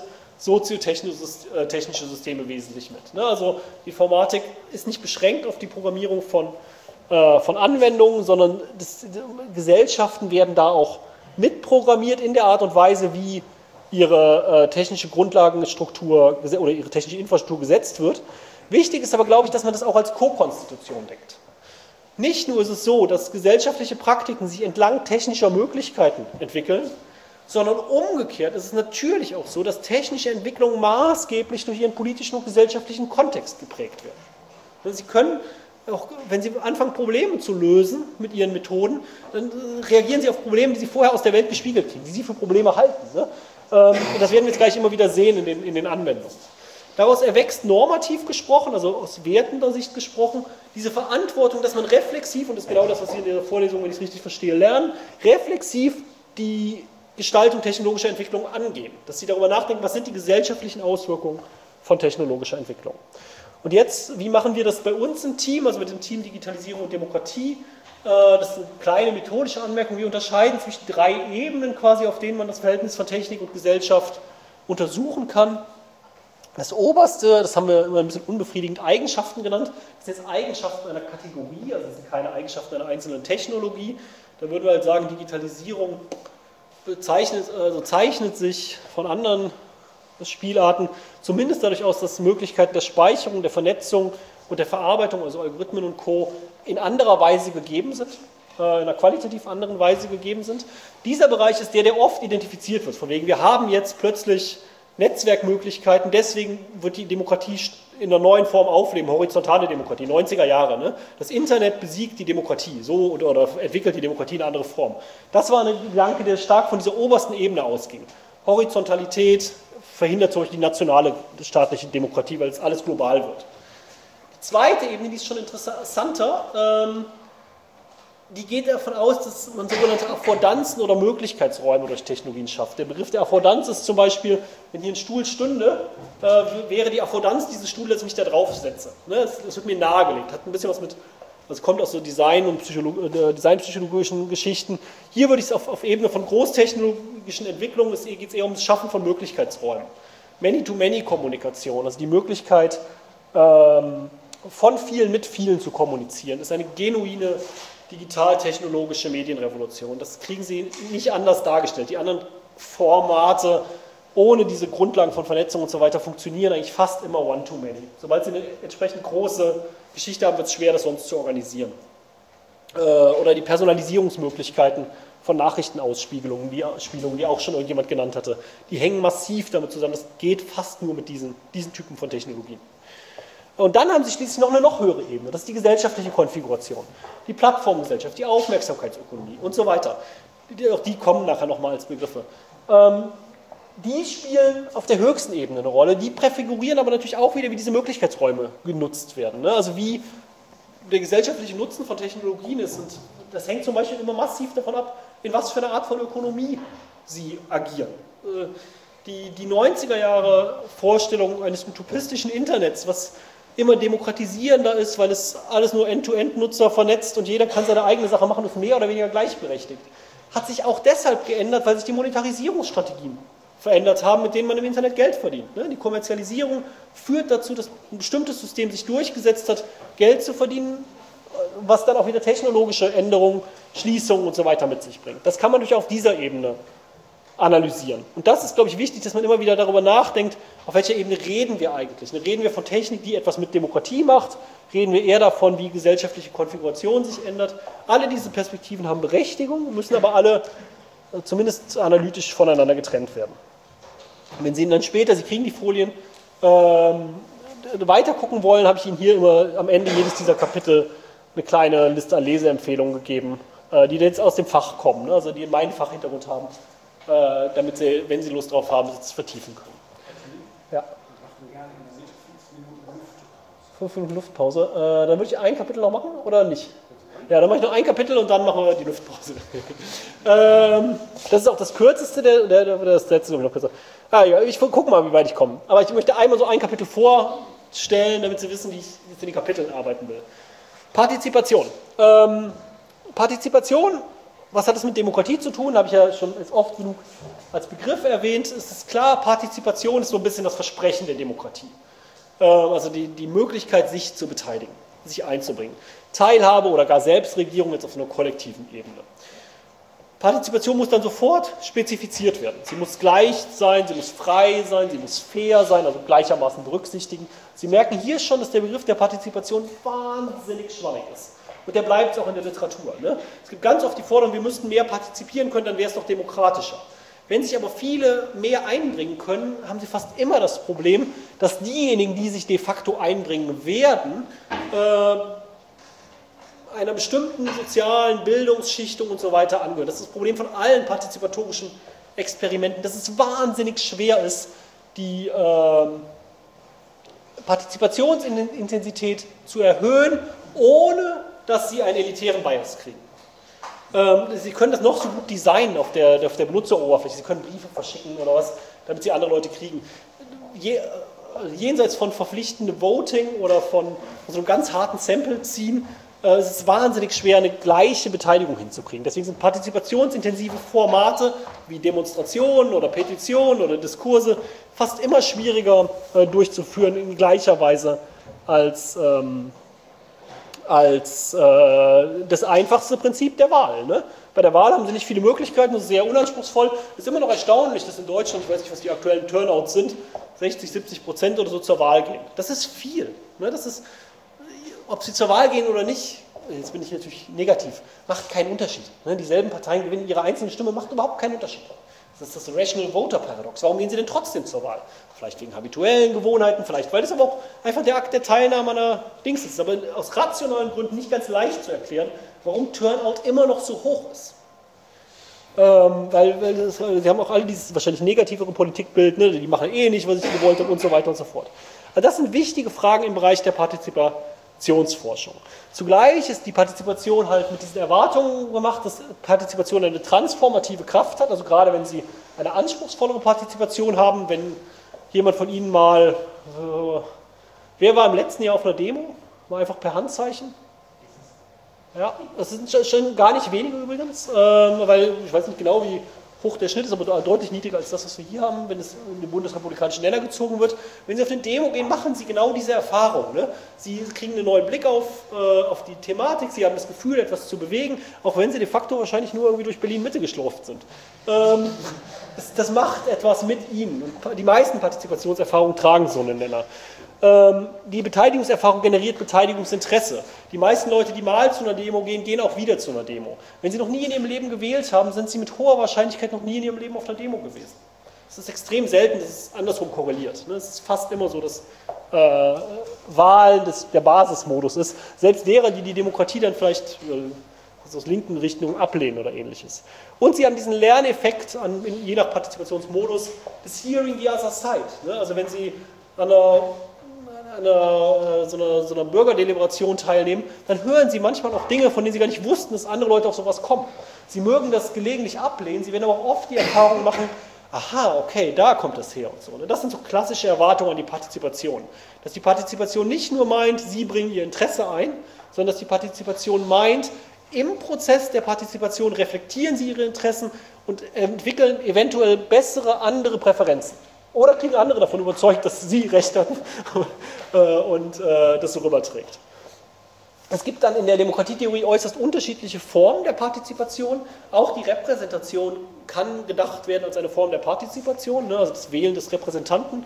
soziotechnische Systeme wesentlich mit. Ne? Also die Informatik ist nicht beschränkt auf die Programmierung von Anwendungen, sondern Gesellschaften werden da auch mitprogrammiert in der Art und Weise, wie ihre technische Grundlagenstruktur oder ihre technische Infrastruktur gesetzt wird. Wichtig ist aber, glaube ich, dass man das auch als Co-Konstitution denkt. Nicht nur ist es so, dass gesellschaftliche Praktiken sich entlang technischer Möglichkeiten entwickeln, sondern umgekehrt ist es natürlich auch so, dass technische Entwicklungen maßgeblich durch ihren politischen und gesellschaftlichen Kontext geprägt werden. Sie können auch, wenn Sie anfangen, Probleme zu lösen mit Ihren Methoden, dann reagieren Sie auf Probleme, die Sie vorher aus der Welt gespiegelt kriegen, die Sie für Probleme halten. Ne? Und das werden wir jetzt gleich immer wieder sehen in den Anwendungen. Daraus erwächst normativ gesprochen, also aus wertender Sicht gesprochen, diese Verantwortung, dass man reflexiv, und das ist genau das, was Sie in der Vorlesung, wenn ich es richtig verstehe, lernen, reflexiv die Gestaltung technologischer Entwicklung angehen. Dass Sie darüber nachdenken, was sind die gesellschaftlichen Auswirkungen von technologischer Entwicklung. Und jetzt, wie machen wir das bei uns im Team, also mit dem Team Digitalisierung und Demokratie? Das ist eine kleine methodische Anmerkung. Wir unterscheiden zwischen 3 Ebenen quasi, auf denen man das Verhältnis von Technik und Gesellschaft untersuchen kann. Das oberste, das haben wir immer ein bisschen unbefriedigend Eigenschaften genannt, das sind jetzt Eigenschaften einer Kategorie, also das sind keine Eigenschaften einer einzelnen Technologie. Da würden wir halt sagen, Digitalisierung zeichnet sich von anderen Spielarten zumindest dadurch aus, dass Möglichkeiten der Speicherung, der Vernetzung und der Verarbeitung, also Algorithmen und Co., in anderer Weise gegeben sind, in einer qualitativ anderen Weise gegeben sind. Dieser Bereich ist der oft identifiziert wird, von wegen wir haben jetzt plötzlich Netzwerkmöglichkeiten, deswegen wird die Demokratie in einer neuen Form aufleben, horizontale Demokratie, 90er Jahre. Ne? Das Internet besiegt die Demokratie, so oder entwickelt die Demokratie in eine andere Form. Das war ein Gedanke, der stark von dieser obersten Ebene ausging. Horizontalität verhindert zum Beispiel die nationale staatliche Demokratie, weil es alles global wird. Die zweite Ebene, die ist schon interessanter, die geht davon aus, dass man sogenannte Affordanzen oder Möglichkeitsräume durch Technologien schafft. Der Begriff der Affordanz ist zum Beispiel, wenn hier ein Stuhl stünde, wäre die Affordanz dieses Stuhls, dass ich mich da drauf setze. Ne? Das wird mir nahegelegt, hat ein bisschen was mit, also kommt aus so Design- und designpsychologischen Geschichten. Hier würde ich es auf Ebene von großtechnologischen Entwicklungen, es geht eher um das Schaffen von Möglichkeitsräumen. Many-to-Many-Kommunikation, also die Möglichkeit, von vielen mit vielen zu kommunizieren, ist eine genuine digital-technologische Medienrevolution. Das kriegen Sie nicht anders dargestellt. Die anderen Formate ohne diese Grundlagen von Vernetzung und so weiter funktionieren eigentlich fast immer one-to-many. Sobald Sie eine entsprechend große Geschichte haben, wird es schwer, das sonst zu organisieren. Oder die Personalisierungsmöglichkeiten von Nachrichtenausspiegelungen, die auch schon irgendjemand genannt hatte, die hängen massiv damit zusammen. Das geht fast nur mit diesen Typen von Technologien. Und dann haben Sie schließlich noch eine noch höhere Ebene, das ist die gesellschaftliche Konfiguration, die Plattformgesellschaft, die Aufmerksamkeitsökonomie und so weiter. Auch die kommen nachher nochmal als Begriffe. Die spielen auf der höchsten Ebene eine Rolle, die präfigurieren aber natürlich auch wieder, wie diese Möglichkeitsräume genutzt werden. Ne? Also wie der gesellschaftliche Nutzen von Technologien ist. Und das hängt zum Beispiel immer massiv davon ab, in was für eine Art von Ökonomie sie agieren. Die 90er Jahre Vorstellung eines utopistischen Internets, was immer demokratisierender ist, weil es alles nur End-to-End-Nutzer vernetzt und jeder kann seine eigene Sache machen und ist mehr oder weniger gleichberechtigt. Hat sich auch deshalb geändert, weil sich die Monetarisierungsstrategien verändert haben, mit denen man im Internet Geld verdient. Die Kommerzialisierung führt dazu, dass ein bestimmtes System sich durchgesetzt hat, Geld zu verdienen was dann auch wieder technologische Änderungen, Schließungen und so weiter mit sich bringt. Das kann man durch auf dieser Ebene analysieren. Und das ist, glaube ich, wichtig, dass man immer wieder darüber nachdenkt, auf welcher Ebene reden wir eigentlich. Reden wir von Technik, die etwas mit Demokratie macht? Reden wir eher davon, wie gesellschaftliche Konfiguration sich ändert? Alle diese Perspektiven haben Berechtigung, müssen aber alle zumindest analytisch voneinander getrennt werden. Und wenn Sie dann später, Sie kriegen die Folien, weiter gucken wollen, habe ich Ihnen hier immer am Ende jedes dieser Kapitel eine kleine Liste an Leseempfehlungen gegeben, die jetzt aus dem Fach kommen, also die meinen Fachhintergrund haben, damit Sie, wenn Sie Lust drauf haben, es vertiefen können. Ja. 5 Minuten Luftpause. Dann würde ich ein Kapitel noch machen, oder nicht? Ja, dann mache ich noch ein Kapitel und dann machen wir die Luftpause. Das ist auch das kürzeste, das letzte noch kürzer. Ja, ich gucke mal, wie weit ich komme. Aber ich möchte einmal so ein Kapitel vorstellen, damit Sie wissen, wie ich in den Kapiteln arbeiten will. Partizipation. Partizipation, was hat das mit Demokratie zu tun? Habe ich ja schon oft genug als Begriff erwähnt. Es ist klar, Partizipation ist so ein bisschen das Versprechen der Demokratie. Also die Möglichkeit, sich zu beteiligen, sich einzubringen. Teilhabe oder gar Selbstregierung jetzt auf einer kollektiven Ebene. Partizipation muss dann sofort spezifiziert werden. Sie muss gleich sein, sie muss frei sein, sie muss fair sein, also gleichermaßen berücksichtigen. Sie merken hier schon, dass der Begriff der Partizipation wahnsinnig schwammig ist. Und der bleibt auch in der Literatur. Ne? Es gibt ganz oft die Forderung, wir müssten mehr partizipieren können, dann wäre es doch demokratischer. Wenn sich aber viele mehr einbringen können, haben sie fast immer das Problem, dass diejenigen, die sich de facto einbringen werden, einer bestimmten sozialen Bildungsschichtung und so weiter angehören. Das ist das Problem von allen partizipatorischen Experimenten, dass es wahnsinnig schwer ist, die Partizipationsintensität zu erhöhen, ohne dass sie einen elitären Bias kriegen. Sie können das noch so gut designen auf der Benutzeroberfläche. Sie können Briefe verschicken oder was, damit sie andere Leute kriegen. Jenseits von verpflichtendem Voting oder von so einem ganz harten Sample ziehen, es ist wahnsinnig schwer, eine gleiche Beteiligung hinzukriegen. Deswegen sind partizipationsintensive Formate wie Demonstrationen oder Petitionen oder Diskurse fast immer schwieriger durchzuführen in gleicher Weise als das einfachste Prinzip der Wahl. Ne? Bei der Wahl haben sie nicht viele Möglichkeiten, das ist sehr unanspruchsruhsvoll. Es ist immer noch erstaunlich, dass in Deutschland, ich weiß nicht, was die aktuellen Turnouts sind, 60-70% oder so zur Wahl gehen. Das ist viel. Ne? Das ist, ob sie zur Wahl gehen oder nicht, jetzt bin ich natürlich negativ, macht keinen Unterschied. Ne? Dieselben Parteien gewinnen ihre einzelne Stimme, macht überhaupt keinen Unterschied. Das ist das Rational Voter Paradox. Warum gehen sie denn trotzdem zur Wahl? Vielleicht wegen habituellen Gewohnheiten, vielleicht weil das aber auch einfach der Akt der Teilnahme an der Dings ist. Aber aus rationalen Gründen nicht ganz leicht zu erklären, warum Turnout immer noch so hoch ist. Sie haben auch alle dieses wahrscheinlich negativere Politikbild, ne? Die machen eh nicht, was ich gewollt habe und so weiter und so fort. Also das sind wichtige Fragen im Bereich der Partizipationsforschung. Zugleich ist die Partizipation halt mit diesen Erwartungen gemacht, dass Partizipation eine transformative Kraft hat, also gerade wenn Sie eine anspruchsvollere Partizipation haben, wenn jemand von Ihnen mal, wer war im letzten Jahr auf einer Demo? Mal einfach per Handzeichen? Ja, das sind schon gar nicht wenige übrigens, weil ich weiß nicht genau, wie hoch der Schnitt ist, aber deutlich niedriger als das, was wir hier haben, wenn es in den bundesrepublikanischen Nenner gezogen wird. Wenn Sie auf eine Demo gehen, machen Sie genau diese Erfahrung. Ne? Sie kriegen einen neuen Blick auf die Thematik, Sie haben das Gefühl, etwas zu bewegen, auch wenn Sie de facto wahrscheinlich nur irgendwie durch Berlin-Mitte geschlurft sind. Das macht etwas mit Ihnen. Und die meisten Partizipationserfahrungen tragen so einen Nenner. Die Beteiligungserfahrung generiert Beteiligungsinteresse. Die meisten Leute, die mal zu einer Demo gehen, gehen auch wieder zu einer Demo. Wenn sie noch nie in ihrem Leben gewählt haben, sind sie mit hoher Wahrscheinlichkeit noch nie in ihrem Leben auf einer Demo gewesen. Es ist extrem selten, dass es andersrum korreliert. Es ist fast immer so, dass Wahlen der Basismodus ist. Selbst derer, die die Demokratie dann vielleicht aus linken Richtungen ablehnen oder ähnliches. Und sie haben diesen Lerneffekt, je nach Partizipationsmodus, des Hearing the other side. Also wenn Sie an so einer Bürgerdeliberation teilnehmen, dann hören Sie manchmal auch Dinge, von denen Sie gar nicht wussten, dass andere Leute auf sowas kommen. Sie mögen das gelegentlich ablehnen, Sie werden aber auch oft die Erfahrung machen, aha, okay, da kommt das her und so. Das sind so klassische Erwartungen an die Partizipation. Dass die Partizipation nicht nur meint, Sie bringen Ihr Interesse ein, sondern dass die Partizipation meint, im Prozess der Partizipation reflektieren Sie Ihre Interessen und entwickeln eventuell bessere, andere Präferenzen. Oder kriegen andere davon überzeugt, dass sie Recht hatten und das so rüberträgt. Es gibt dann in der Demokratietheorie äußerst unterschiedliche Formen der Partizipation. Auch die Repräsentation kann gedacht werden als eine Form der Partizipation, ne, also das Wählen des Repräsentanten.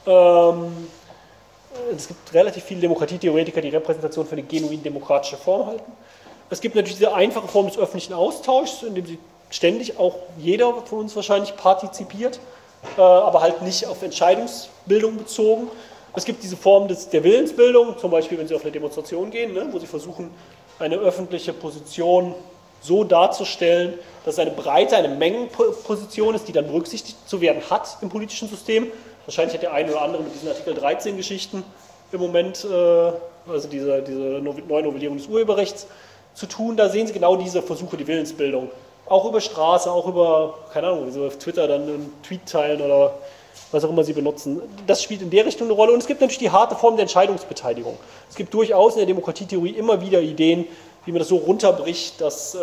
Es gibt relativ viele Demokratietheoretiker, die Repräsentation für eine genuin demokratische Form halten. Es gibt natürlich diese einfache Form des öffentlichen Austauschs, in dem sie ständig auch jeder von uns wahrscheinlich partizipiert, aber halt nicht auf Entscheidungsbildung bezogen. Es gibt diese Form der Willensbildung, zum Beispiel wenn Sie auf eine Demonstration gehen, ne, wo Sie versuchen, eine öffentliche Position so darzustellen, dass es eine breite, eine Mengenposition ist, die dann berücksichtigt zu werden hat im politischen System. Wahrscheinlich hat der eine oder andere mit diesen Artikel 13 Geschichten im Moment, also diese Neunovellierung des Urheberrechts, zu tun. Da sehen Sie genau diese Versuche, die Willensbildung. Auch über Straße, auch über, keine Ahnung, wie Sie auf Twitter dann einen Tweet teilen oder was auch immer Sie benutzen. Das spielt in der Richtung eine Rolle. Und es gibt natürlich die harte Form der Entscheidungsbeteiligung. Es gibt durchaus in der Demokratietheorie immer wieder Ideen, wie man das so runterbricht, dass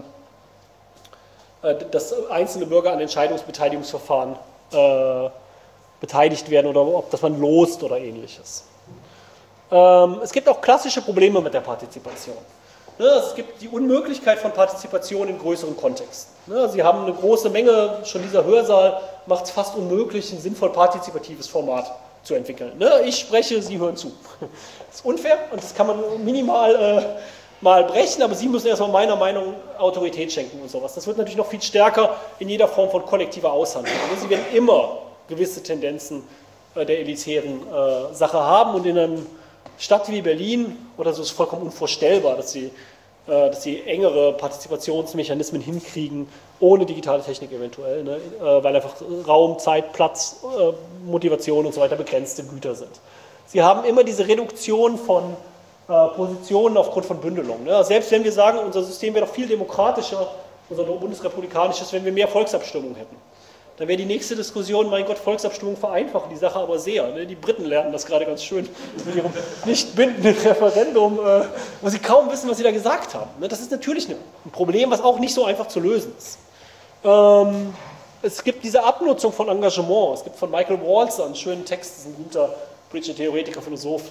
einzelne Bürger an Entscheidungsbeteiligungsverfahren beteiligt werden oder dass man lost oder ähnliches. Es gibt auch klassische Probleme mit der Partizipation. Es gibt die Unmöglichkeit von Partizipation in größeren Kontexten. Sie haben eine große Menge, schon dieser Hörsaal macht es fast unmöglich, ein sinnvoll partizipatives Format zu entwickeln. Ich spreche, Sie hören zu. Das ist unfair und das kann man minimal mal brechen, aber Sie müssen erstmal meiner Meinung Autorität schenken und sowas. Das wird natürlich noch viel stärker in jeder Form von kollektiver Aushandlung. Sie werden immer gewisse Tendenzen der elitären Sache haben und in einer Stadt wie Berlin oder so ist es vollkommen unvorstellbar, dass sie engere Partizipationsmechanismen hinkriegen, ohne digitale Technik eventuell, ne? Weil einfach Raum, Zeit, Platz, Motivation und so weiter begrenzte Güter sind. Sie haben immer diese Reduktion von Positionen aufgrund von Bündelungen. Ne? Selbst wenn wir sagen, unser System wäre doch viel demokratischer, unser bundesrepublikanisches, wenn wir mehr Volksabstimmung hätten. Dann wäre die nächste Diskussion, mein Gott, Volksabstimmung vereinfachen die Sache aber sehr. Ne? Die Briten lernen das gerade ganz schön mit ihrem nicht bindenden Referendum, wo sie kaum wissen, was sie da gesagt haben. Ne? Das ist natürlich ein Problem, was auch nicht so einfach zu lösen ist. Es gibt diese Abnutzung von Engagement. Es gibt von Michael Walzer einen schönen Text, das ist ein guter britischer Theoretiker, Philosoph.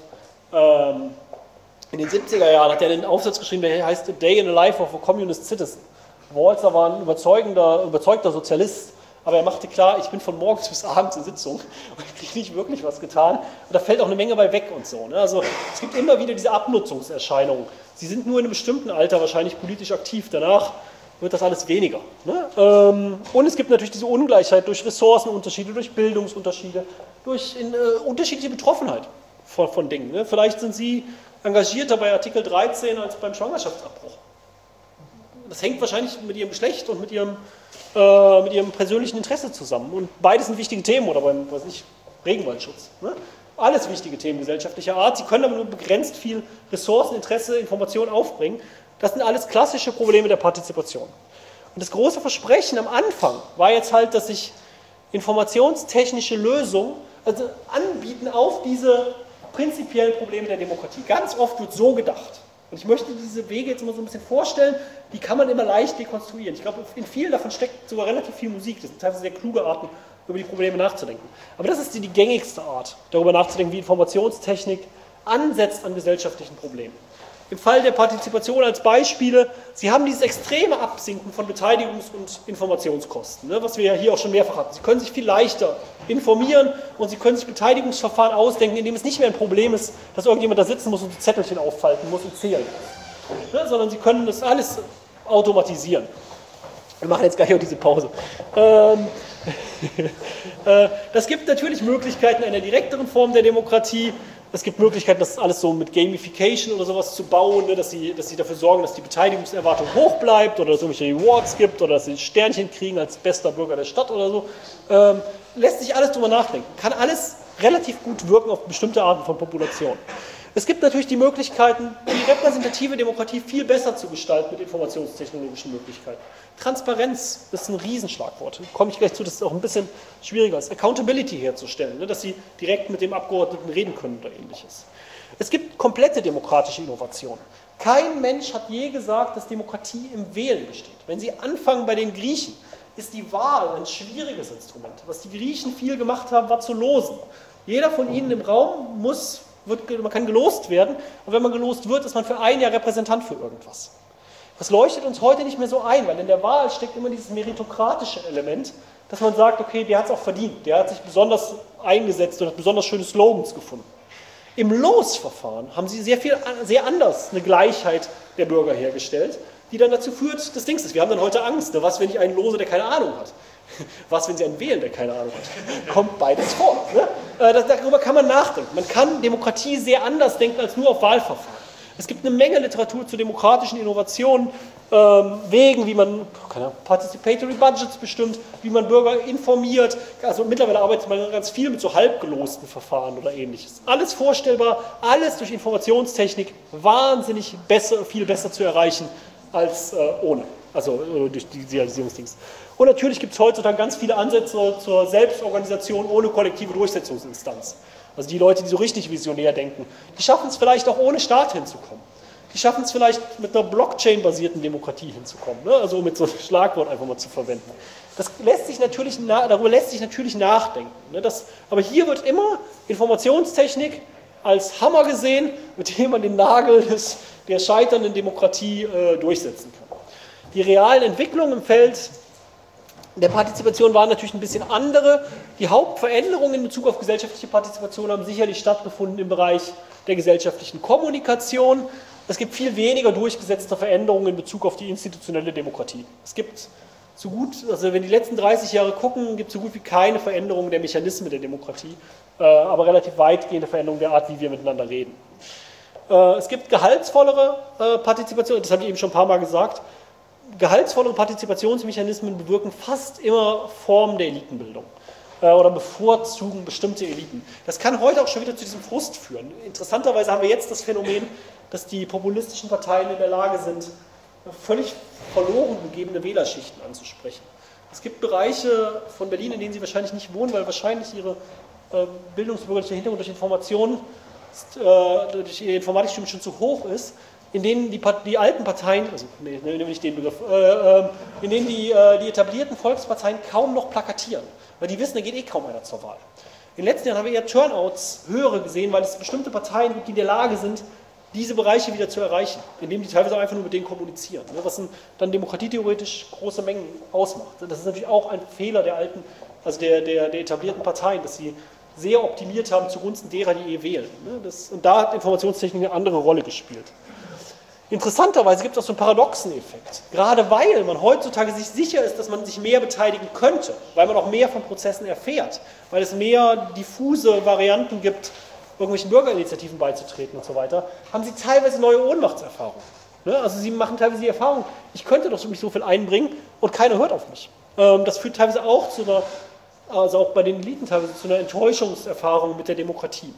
In den 70er Jahren hat er einen Aufsatz geschrieben, der heißt A Day in the Life of a Communist Citizen. Walzer war ein überzeugter Sozialist. Aber er machte klar, ich bin von morgens bis abends in Sitzung und kriege nicht wirklich was getan. Und da fällt auch eine Menge bei weg und so. Ne? Also es gibt immer wieder diese Abnutzungserscheinungen. Sie sind nur in einem bestimmten Alter wahrscheinlich politisch aktiv. Danach wird das alles weniger. Ne? Und es gibt natürlich diese Ungleichheit durch Ressourcenunterschiede, durch Bildungsunterschiede, durch unterschiedliche Betroffenheit von Dingen. Ne? Vielleicht sind Sie engagierter bei Artikel 13 als beim Schwangerschaftsabbruch. Das hängt wahrscheinlich mit Ihrem Geschlecht und mit Ihrem persönlichen Interesse zusammen. Und beides sind wichtige Themen, oder beim Regenwaldschutz. Ne? Alles wichtige Themen gesellschaftlicher Art. Sie können aber nur begrenzt viel Ressourcen, Interesse, Information aufbringen. Das sind alles klassische Probleme der Partizipation. Und das große Versprechen am Anfang war jetzt halt, dass sich informationstechnische Lösungen anbieten auf diese prinzipiellen Probleme der Demokratie. Ganz oft wird so gedacht. Und ich möchte diese Wege jetzt mal so ein bisschen vorstellen, die kann man immer leicht dekonstruieren. Ich glaube, in vielen davon steckt sogar relativ viel Musik. Das sind teilweise sehr kluge Arten, über die Probleme nachzudenken. Aber das ist die gängigste Art, darüber nachzudenken, wie Informationstechnik ansetzt an gesellschaftlichen Problemen. Im Fall der Partizipation als Beispiele, Sie haben dieses extreme Absinken von Beteiligungs- und Informationskosten, ne, was wir ja hier auch schon mehrfach hatten. Sie können sich viel leichter informieren und Sie können sich Beteiligungsverfahren ausdenken, indem es nicht mehr ein Problem ist, dass irgendjemand da sitzen muss und die Zettelchen auffalten muss und zählen muss, ne, sondern Sie können das alles automatisieren. Wir machen jetzt gleich auch diese Pause. Das gibt natürlich Möglichkeiten einer direkteren Form der Demokratie. Es gibt Möglichkeiten, das alles so mit Gamification oder sowas zu bauen, ne, dass sie dafür sorgen, dass die Beteiligungserwartung hoch bleibt oder dass es irgendwelche Rewards gibt oder dass sie Sternchen kriegen als bester Bürger der Stadt oder so. Lässt sich alles drüber nachdenken. Kann alles relativ gut wirken auf bestimmte Arten von Populationen. Es gibt natürlich die Möglichkeiten, die repräsentative Demokratie viel besser zu gestalten mit informationstechnologischen Möglichkeiten. Transparenz ist ein Riesenschlagwort. Da komme ich gleich zu, dass es auch ein bisschen schwieriger ist. Accountability herzustellen, ne, dass Sie direkt mit dem Abgeordneten reden können oder ähnliches. Es gibt komplette demokratische Innovationen. Kein Mensch hat je gesagt, dass Demokratie im Wählen besteht. Wenn Sie anfangen bei den Griechen, ist die Wahl ein schwieriges Instrument. Was die Griechen viel gemacht haben, war zu losen. Jeder von Ihnen im Raum muss man kann gelost werden, und wenn man gelost wird, ist man für ein Jahr Repräsentant für irgendwas. Das leuchtet uns heute nicht mehr so ein, weil in der Wahl steckt immer dieses meritokratische Element, dass man sagt, okay, der hat es auch verdient, der hat sich besonders eingesetzt und hat besonders schöne Slogans gefunden. Im Losverfahren haben sie sehr anders eine Gleichheit der Bürger hergestellt, die dann dazu führt, das Ding ist, wir haben dann heute Angst, ne? Was, wenn ich einen lose, der keine Ahnung hat? Was, wenn Sie einen wählen, der keine Ahnung hat? Kommt beides vor. Ne? Darüber kann man nachdenken. Man kann Demokratie sehr anders denken als nur auf Wahlverfahren. Es gibt eine Menge Literatur zu demokratischen Innovationen, Wegen, wie man Participatory Budgets bestimmt, wie man Bürger informiert. Also mittlerweile arbeitet man ganz viel mit so halbgelosten Verfahren oder ähnliches. Alles vorstellbar, alles durch Informationstechnik wahnsinnig viel besser zu erreichen als ohne. Also durch die Digitalisierungsdings. Und natürlich gibt es heutzutage ganz viele Ansätze zur Selbstorganisation ohne kollektive Durchsetzungsinstanz. Also die Leute, die so richtig visionär denken, die schaffen es vielleicht auch ohne Staat hinzukommen. Die schaffen es vielleicht mit einer Blockchain-basierten Demokratie hinzukommen, ne? Also um mit so einem Schlagwort einfach mal zu verwenden. Darüber lässt sich natürlich nachdenken. Ne? Aber hier wird immer Informationstechnik als Hammer gesehen, mit dem man den Nagel der scheiternden Demokratie durchsetzen kann. Die realen Entwicklungen im Feld der Partizipation waren natürlich ein bisschen andere. Die Hauptveränderungen in Bezug auf gesellschaftliche Partizipation haben sicherlich stattgefunden im Bereich der gesellschaftlichen Kommunikation. Es gibt viel weniger durchgesetzte Veränderungen in Bezug auf die institutionelle Demokratie. Es gibt also wenn die letzten 30 Jahre gucken, gibt es so gut wie keine Veränderungen der Mechanismen der Demokratie, aber relativ weitgehende Veränderungen der Art, wie wir miteinander reden. Es gibt gehaltsvollere Partizipation, das habe ich eben schon ein paar Mal gesagt. Gehaltsvollere Partizipationsmechanismen bewirken fast immer Formen der Elitenbildung oder bevorzugen bestimmte Eliten. Das kann heute auch schon wieder zu diesem Frust führen. Interessanterweise haben wir jetzt das Phänomen, dass die populistischen Parteien in der Lage sind, völlig verloren gegebene Wählerschichten anzusprechen. Es gibt Bereiche von Berlin, in denen sie wahrscheinlich nicht wohnen, weil wahrscheinlich ihre bildungsbürgerliche Hintergrund durch Informationen, durch ihr Informatikstudium schon zu hoch ist, in denen die alten Parteien, also nehme nicht den Begriff, in denen die etablierten Volksparteien kaum noch plakatieren, weil die wissen, da geht eh kaum einer zur Wahl. In den letzten Jahren haben wir eher Turnouts höhere gesehen, weil es bestimmte Parteien gibt, die in der Lage sind, diese Bereiche wieder zu erreichen, indem die teilweise auch einfach nur mit denen kommunizieren, was dann demokratietheoretisch große Mengen ausmacht. Das ist natürlich auch ein Fehler der alten, also der etablierten Parteien, dass sie sehr optimiert haben zugunsten derer, die wählen. Und da hat Informationstechnik eine andere Rolle gespielt. Interessanterweise gibt es auch so einen paradoxen Effekt. Gerade weil man heutzutage sich sicher ist, dass man sich mehr beteiligen könnte, weil man auch mehr von Prozessen erfährt, weil es mehr diffuse Varianten gibt, irgendwelchen Bürgerinitiativen beizutreten und so weiter, haben sie teilweise neue Ohnmachtserfahrungen. Also sie machen teilweise die Erfahrung, ich könnte doch mich so viel einbringen und keiner hört auf mich. Das führt teilweise auch also auch bei den Eliten teilweise zu einer Enttäuschungserfahrung mit der Demokratie.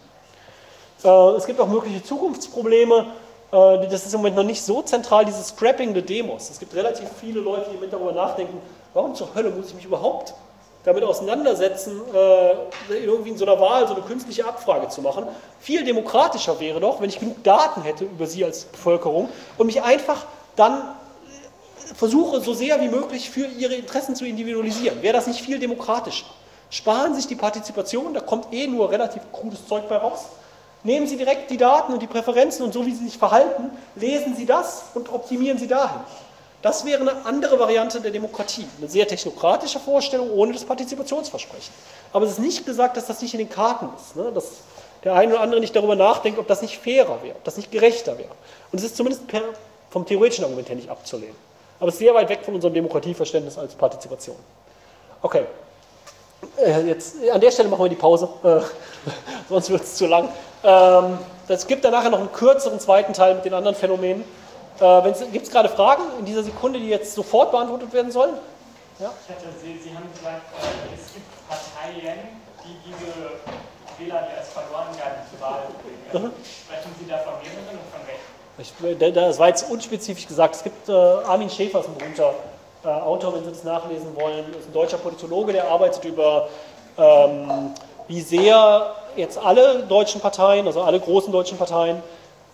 Es gibt auch mögliche Zukunftsprobleme. Das ist im Moment noch nicht so zentral, dieses Scrapping der Demos. Es gibt relativ viele Leute, die mit darüber nachdenken, warum zur Hölle muss ich mich überhaupt damit auseinandersetzen, irgendwie in so einer Wahl so eine künstliche Abfrage zu machen. Viel demokratischer wäre doch, wenn ich genug Daten hätte über Sie als Bevölkerung und mich einfach dann versuche, so sehr wie möglich für Ihre Interessen zu individualisieren. Wäre das nicht viel demokratischer? Sparen Sie sich die Partizipation, da kommt eh nur relativ krudes Zeug bei raus. Nehmen Sie direkt die Daten und die Präferenzen und so, wie Sie sich verhalten, lesen Sie das und optimieren Sie dahin. Das wäre eine andere Variante der Demokratie. Eine sehr technokratische Vorstellung ohne das Partizipationsversprechen. Aber es ist nicht gesagt, dass das nicht in den Karten ist. Ne? Dass der eine oder andere nicht darüber nachdenkt, ob das nicht fairer wäre, ob das nicht gerechter wäre. Und es ist zumindest vom theoretischen Argument her nicht abzulehnen. Aber es ist sehr weit weg von unserem Demokratieverständnis als Partizipation. Okay. Jetzt, an der Stelle machen wir die Pause, sonst wird es zu lang. Es gibt dann nachher noch einen kürzeren zweiten Teil mit den anderen Phänomenen. Gibt es gerade Fragen in dieser Sekunde, die jetzt sofort beantwortet werden sollen? Ja? Sie haben gesagt, es gibt Parteien, die diese Wähler, die als verloren galten, zur Wahl bringen. Sprechen Sie da von mehreren und von welchen? Das war jetzt unspezifisch gesagt. Es gibt Armin Schäfer, ist ein berühmter Autor, wenn Sie das nachlesen wollen, ist ein deutscher Politologe, der arbeitet über, wie sehr jetzt alle deutschen Parteien, also alle großen deutschen Parteien,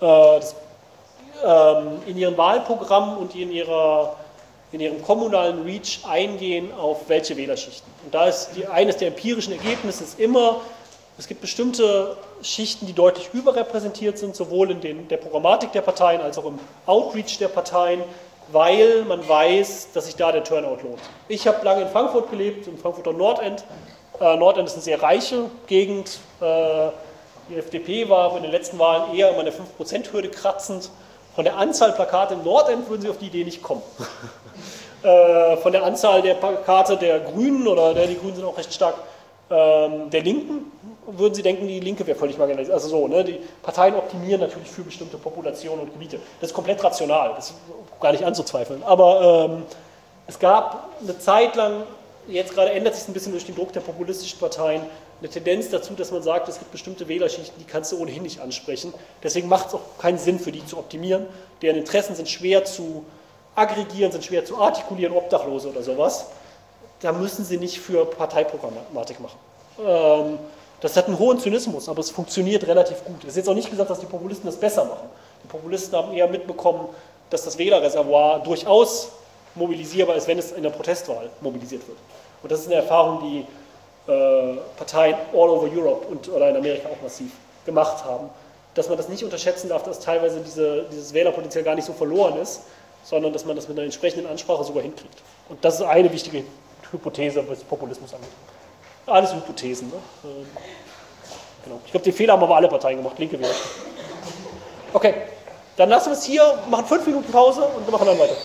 in ihren Wahlprogrammen und in ihrem kommunalen Reach eingehen auf welche Wählerschichten. Und da ist eines der empirischen Ergebnisse ist immer, Es gibt bestimmte Schichten, die deutlich überrepräsentiert sind, sowohl in der Programmatik der Parteien als auch im Outreach der Parteien, weil man weiß, dass sich da der Turnout lohnt. Ich habe lange in Frankfurt gelebt, im Frankfurter Nordend. Nordend ist eine sehr reiche Gegend. Die FDP war in den letzten Wahlen eher immer an der 5%-Hürde kratzend. Von der Anzahl Plakate im Nordend würden Sie auf die Idee nicht kommen. Von der Anzahl der Plakate der Grünen, die Grünen sind auch recht stark, der Linken, würden Sie denken, die Linke wäre völlig marginalisiert. Also so, ne? Die Parteien optimieren natürlich für bestimmte Populationen und Gebiete. Das ist komplett rational, das ist gar nicht anzuzweifeln. Aber es gab eine Zeit lang, jetzt gerade ändert sich ein bisschen durch den Druck der populistischen Parteien, eine Tendenz dazu, dass man sagt, es gibt bestimmte Wählerschichten, die kannst du ohnehin nicht ansprechen. Deswegen macht es auch keinen Sinn für die zu optimieren. Deren Interessen sind schwer zu aggregieren, sind schwer zu artikulieren, Obdachlose oder sowas. Da müssen sie nicht für Parteiprogrammatik machen. Das hat einen hohen Zynismus, aber es funktioniert relativ gut. Es ist jetzt auch nicht gesagt, dass die Populisten das besser machen. Die Populisten haben eher mitbekommen, dass das Wählerreservoir durchaus mobilisierbar ist, wenn es in der Protestwahl mobilisiert wird. Und das ist eine Erfahrung, die Parteien all over Europe oder in Amerika auch massiv gemacht haben, dass man das nicht unterschätzen darf, dass teilweise dieses Wählerpotenzial gar nicht so verloren ist, sondern dass man das mit einer entsprechenden Ansprache sogar hinkriegt. Und das ist eine wichtige Hypothese, was Populismus angeht. Alles Hypothesen. Ne? Genau. Ich glaube, den Fehler haben aber alle Parteien gemacht, linke Wähler. Okay, dann lassen wir es hier, machen 5 Minuten Pause und wir machen dann weiter.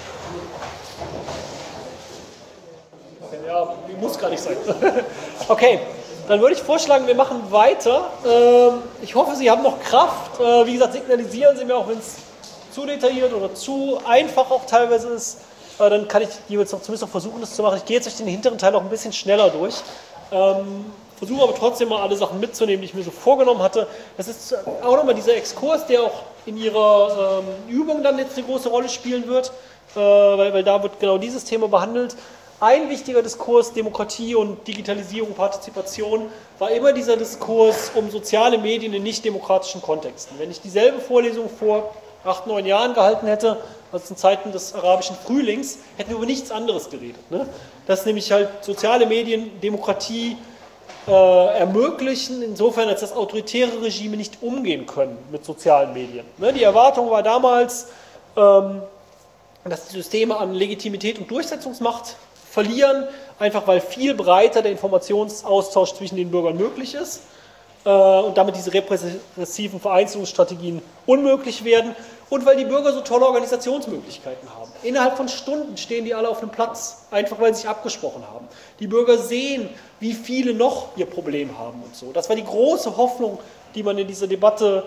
Ja, muss gar nicht sein. Okay, dann würde ich vorschlagen, wir machen weiter. Ich hoffe, Sie haben noch Kraft. Wie gesagt, signalisieren Sie mir auch, wenn es zu detailliert oder zu einfach auch teilweise ist. Dann kann ich jeweils noch zumindest noch versuchen, das zu machen. Ich gehe jetzt durch den hinteren Teil auch ein bisschen schneller durch. Versuche aber trotzdem mal alle Sachen mitzunehmen, die ich mir so vorgenommen hatte. Das ist auch nochmal dieser Exkurs, der auch in Ihrer Übung dann jetzt eine große Rolle spielen wird, weil da wird genau dieses Thema behandelt. Ein wichtiger Diskurs, Demokratie und Digitalisierung, Partizipation, war immer dieser Diskurs um soziale Medien in nicht-demokratischen Kontexten. Wenn ich dieselbe Vorlesung vor 8, 9 Jahren gehalten hätte, also in Zeiten des arabischen Frühlings, hätten wir über nichts anderes geredet. Ne? Dass nämlich halt soziale Medien Demokratie ermöglichen, insofern, als das autoritäre Regime nicht umgehen können mit sozialen Medien. Ne? Die Erwartung war damals, dass die Systeme an Legitimität und Durchsetzungsmacht verlieren, einfach weil viel breiter der Informationsaustausch zwischen den Bürgern möglich ist und damit diese repressiven Vereinzelungsstrategien unmöglich werden und weil die Bürger so tolle Organisationsmöglichkeiten haben. Innerhalb von Stunden stehen die alle auf einem Platz, einfach weil sie sich abgesprochen haben. Die Bürger sehen, wie viele noch ihr Problem haben und so. Das war die große Hoffnung, die man in dieser Debatte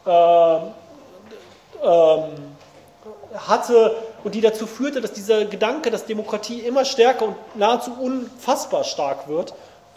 hatte und die dazu führte, dass dieser Gedanke, dass Demokratie immer stärker und nahezu unfassbar stark wird,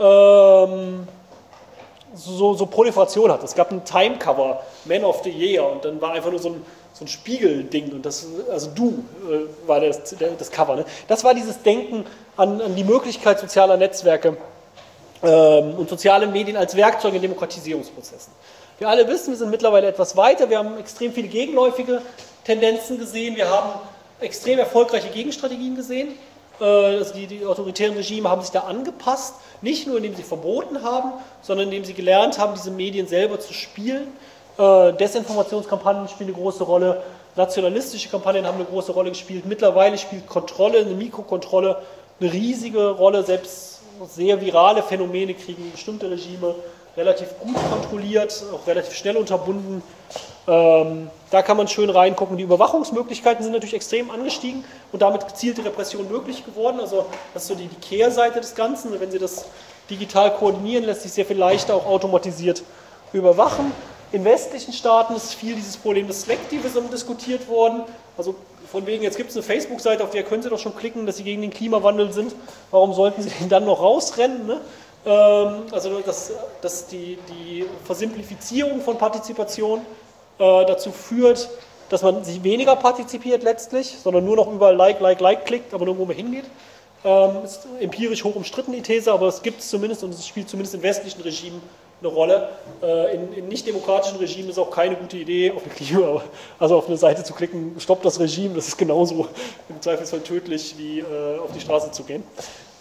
so Proliferation hat. Es gab ein Timecover, Man of the Year, und dann war einfach nur so ein Spiegelding und das, also war das Cover. Ne? Das war dieses Denken an die Möglichkeit sozialer Netzwerke und soziale Medien als Werkzeuge in Demokratisierungsprozessen. Wir alle wissen, wir sind mittlerweile etwas weiter, wir haben extrem viele gegenläufige Tendenzen gesehen, wir haben extrem erfolgreiche Gegenstrategien gesehen. Also die autoritären Regime haben sich da angepasst, nicht nur indem sie verboten haben, sondern indem sie gelernt haben, diese Medien selber zu spielen. Desinformationskampagnen spielen eine große Rolle, nationalistische Kampagnen haben eine große Rolle gespielt. Mittlerweile spielt Kontrolle, eine Mikrokontrolle eine riesige Rolle. Selbst sehr virale Phänomene kriegen bestimmte Regime relativ gut kontrolliert, auch relativ schnell unterbunden. Da kann man schön reingucken. Die Überwachungsmöglichkeiten sind natürlich extrem angestiegen und damit gezielte Repression möglich geworden. Also das ist so die Kehrseite des Ganzen. Wenn Sie das digital koordinieren, lässt sich sehr viel leichter auch automatisiert überwachen. In westlichen Staaten ist viel dieses Problem des Slacktivism diskutiert worden. Also von wegen, jetzt gibt es eine Facebook-Seite, auf der können Sie doch schon klicken, dass Sie gegen den Klimawandel sind. Warum sollten Sie den dann noch rausrennen? Ne? Also dass die Versimplifizierung von Partizipation dazu führt, dass man sich weniger partizipiert letztlich, sondern nur noch überall Like klickt, aber nirgendwo mehr hingeht. Ist empirisch hoch umstritten, die These, aber es gibt es zumindest und es spielt zumindest in westlichen Regimen eine Rolle. In nicht-demokratischen Regimen ist auch keine gute Idee, auf eine Seite zu klicken, stoppt das Regime, das ist genauso im Zweifelsfall tödlich, wie auf die Straße zu gehen.